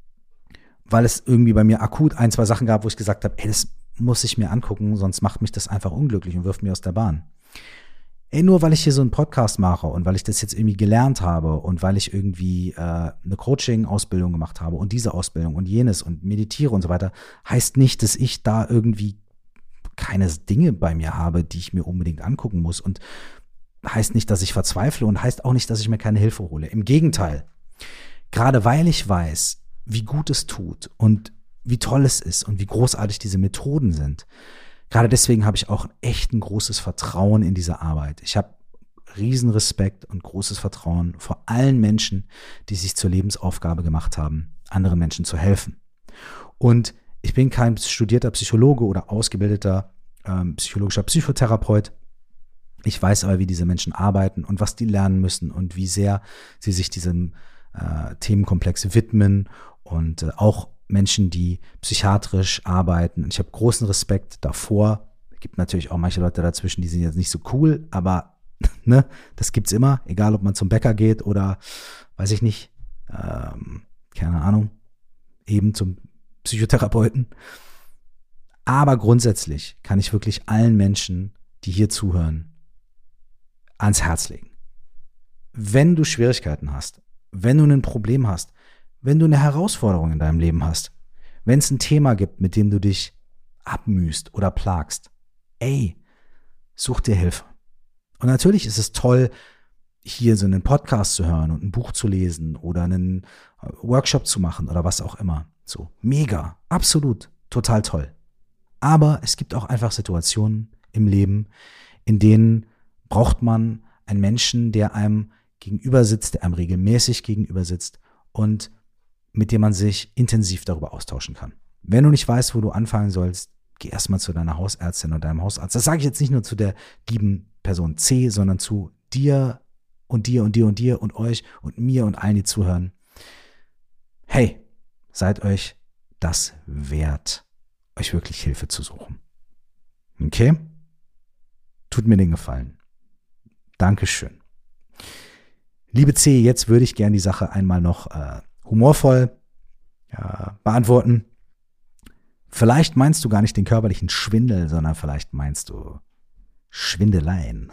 weil es irgendwie bei mir akut ein, zwei Sachen gab, wo ich gesagt habe, ey, das muss ich mir angucken, sonst macht mich das einfach unglücklich und wirft mich aus der Bahn. Ey, nur weil ich hier so einen Podcast mache und weil ich das jetzt irgendwie gelernt habe und weil ich irgendwie äh, eine Coaching-Ausbildung gemacht habe und diese Ausbildung und jenes und meditiere und so weiter, heißt nicht, dass ich da irgendwie keine Dinge bei mir habe, die ich mir unbedingt angucken muss, und heißt nicht, dass ich verzweifle und heißt auch nicht, dass ich mir keine Hilfe hole. Im Gegenteil, gerade weil ich weiß, wie gut es tut und wie toll es ist und wie großartig diese Methoden sind, gerade deswegen habe ich auch echt ein großes Vertrauen in diese Arbeit. Ich habe riesen Respekt und großes Vertrauen vor allen Menschen, die sich zur Lebensaufgabe gemacht haben, anderen Menschen zu helfen. Und ich bin kein studierter Psychologe oder ausgebildeter ähm, psychologischer Psychotherapeut. Ich weiß aber, wie diese Menschen arbeiten und was die lernen müssen und wie sehr sie sich diesem äh, Themenkomplex widmen, und äh, auch Menschen, die psychiatrisch arbeiten. Und ich habe großen Respekt davor. Es gibt natürlich auch manche Leute dazwischen, die sind jetzt nicht so cool, aber ne, das gibt's immer, egal ob man zum Bäcker geht oder, weiß ich nicht, ähm, keine Ahnung, eben zum Psychotherapeuten. Aber grundsätzlich kann ich wirklich allen Menschen, die hier zuhören, ans Herz legen. Wenn du Schwierigkeiten hast, wenn du ein Problem hast, wenn du eine Herausforderung in deinem Leben hast, wenn es ein Thema gibt, mit dem du dich abmühst oder plagst, ey, such dir Hilfe. Und natürlich ist es toll, hier so einen Podcast zu hören und ein Buch zu lesen oder einen Workshop zu machen oder was auch immer. So, mega, absolut, total toll. Aber es gibt auch einfach Situationen im Leben, in denen braucht man einen Menschen, der einem gegenüber sitzt, der einem regelmäßig gegenüber sitzt und mit dem man sich intensiv darüber austauschen kann. Wenn du nicht weißt, wo du anfangen sollst, geh erstmal zu deiner Hausärztin oder deinem Hausarzt. Das sage ich jetzt nicht nur zu der lieben Person C, sondern zu dir und dir und dir und dir und euch und mir und allen, die zuhören. Hey, seid euch das wert, euch wirklich Hilfe zu suchen. Okay? Tut mir den Gefallen. Dankeschön. Liebe C, jetzt würde ich gerne die Sache einmal noch äh, humorvoll äh, beantworten. Vielleicht meinst du gar nicht den körperlichen Schwindel, sondern vielleicht meinst du Schwindeleien.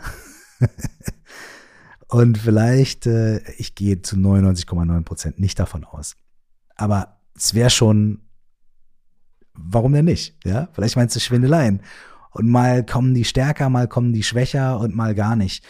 Und vielleicht, äh, ich gehe zu neunundneunzig Komma neun Prozent nicht davon aus. Aber es wäre schon, warum denn nicht? Ja, vielleicht meinst du Schwindeleien. Und mal kommen die stärker, mal kommen die schwächer und mal gar nicht.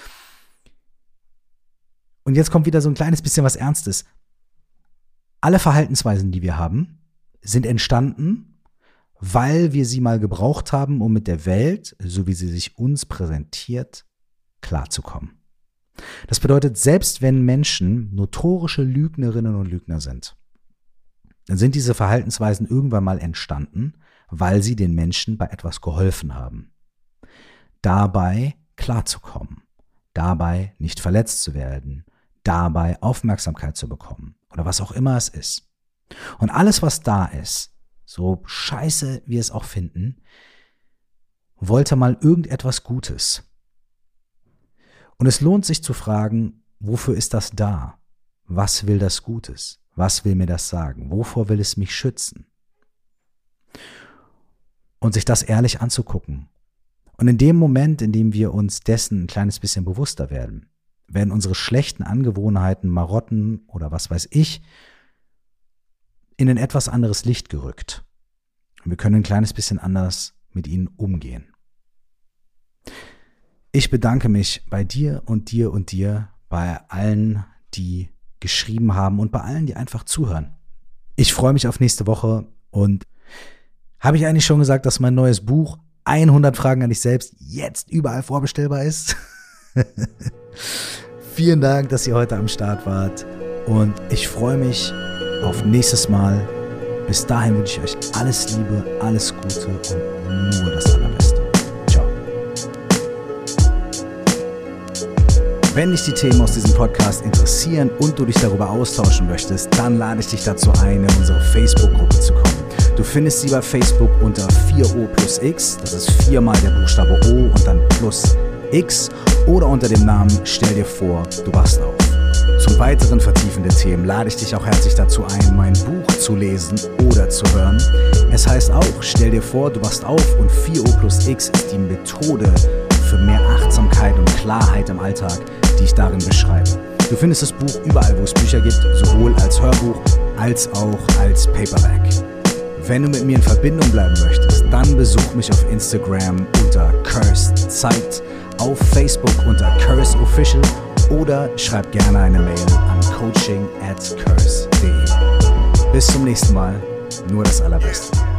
Und jetzt kommt wieder so ein kleines bisschen was Ernstes. Alle Verhaltensweisen, die wir haben, sind entstanden, weil wir sie mal gebraucht haben, um mit der Welt, so wie sie sich uns präsentiert, klarzukommen. Das bedeutet, selbst wenn Menschen notorische Lügnerinnen und Lügner sind, dann sind diese Verhaltensweisen irgendwann mal entstanden, weil sie den Menschen bei etwas geholfen haben. Dabei klarzukommen, dabei nicht verletzt zu werden, dabei Aufmerksamkeit zu bekommen oder was auch immer es ist. Und alles, was da ist, so scheiße wir es auch finden, wollte mal irgendetwas Gutes. Und es lohnt sich zu fragen, wofür ist das da? Was will das Gutes? Was will mir das sagen? Wovor will es mich schützen? Und sich das ehrlich anzugucken. Und in dem Moment, in dem wir uns dessen ein kleines bisschen bewusster werden, werden unsere schlechten Angewohnheiten, Marotten oder was weiß ich, in ein etwas anderes Licht gerückt. Und wir können ein kleines bisschen anders mit ihnen umgehen. Ich bedanke mich bei dir und dir und dir, bei allen, die geschrieben haben und bei allen, die einfach zuhören. Ich freue mich auf nächste Woche und habe ich eigentlich schon gesagt, dass mein neues Buch hundert Fragen an dich selbst jetzt überall vorbestellbar ist? Vielen Dank, dass ihr heute am Start wart und ich freue mich auf nächstes Mal. Bis dahin wünsche ich euch alles Liebe, alles Gute und nur das Allerbeste. Ciao. Wenn dich die Themen aus diesem Podcast interessieren und du dich darüber austauschen möchtest, dann lade ich dich dazu ein, in unsere Facebook-Gruppe zu kommen. Du findest sie bei Facebook unter vier O plus X, das ist viermal der Buchstabe O und dann plus X, oder unter dem Namen Stell dir vor, du wachst auf. Zum weiteren vertiefenden Themen lade ich dich auch herzlich dazu ein, mein Buch zu lesen oder zu hören. Es heißt auch, stell dir vor, du wachst auf und vier O plus X ist die Methode für mehr Achtsamkeit und Klarheit im Alltag, die ich darin beschreibe. Du findest das Buch überall, wo es Bücher gibt, sowohl als Hörbuch als auch als Paperback. Wenn du mit mir in Verbindung bleiben möchtest, dann besuch mich auf Instagram unter Cursed Zeit, auf Facebook unter Curse Official oder schreib gerne eine Mail an coaching at curse punkt de. Bis zum nächsten Mal, nur das Allerbeste.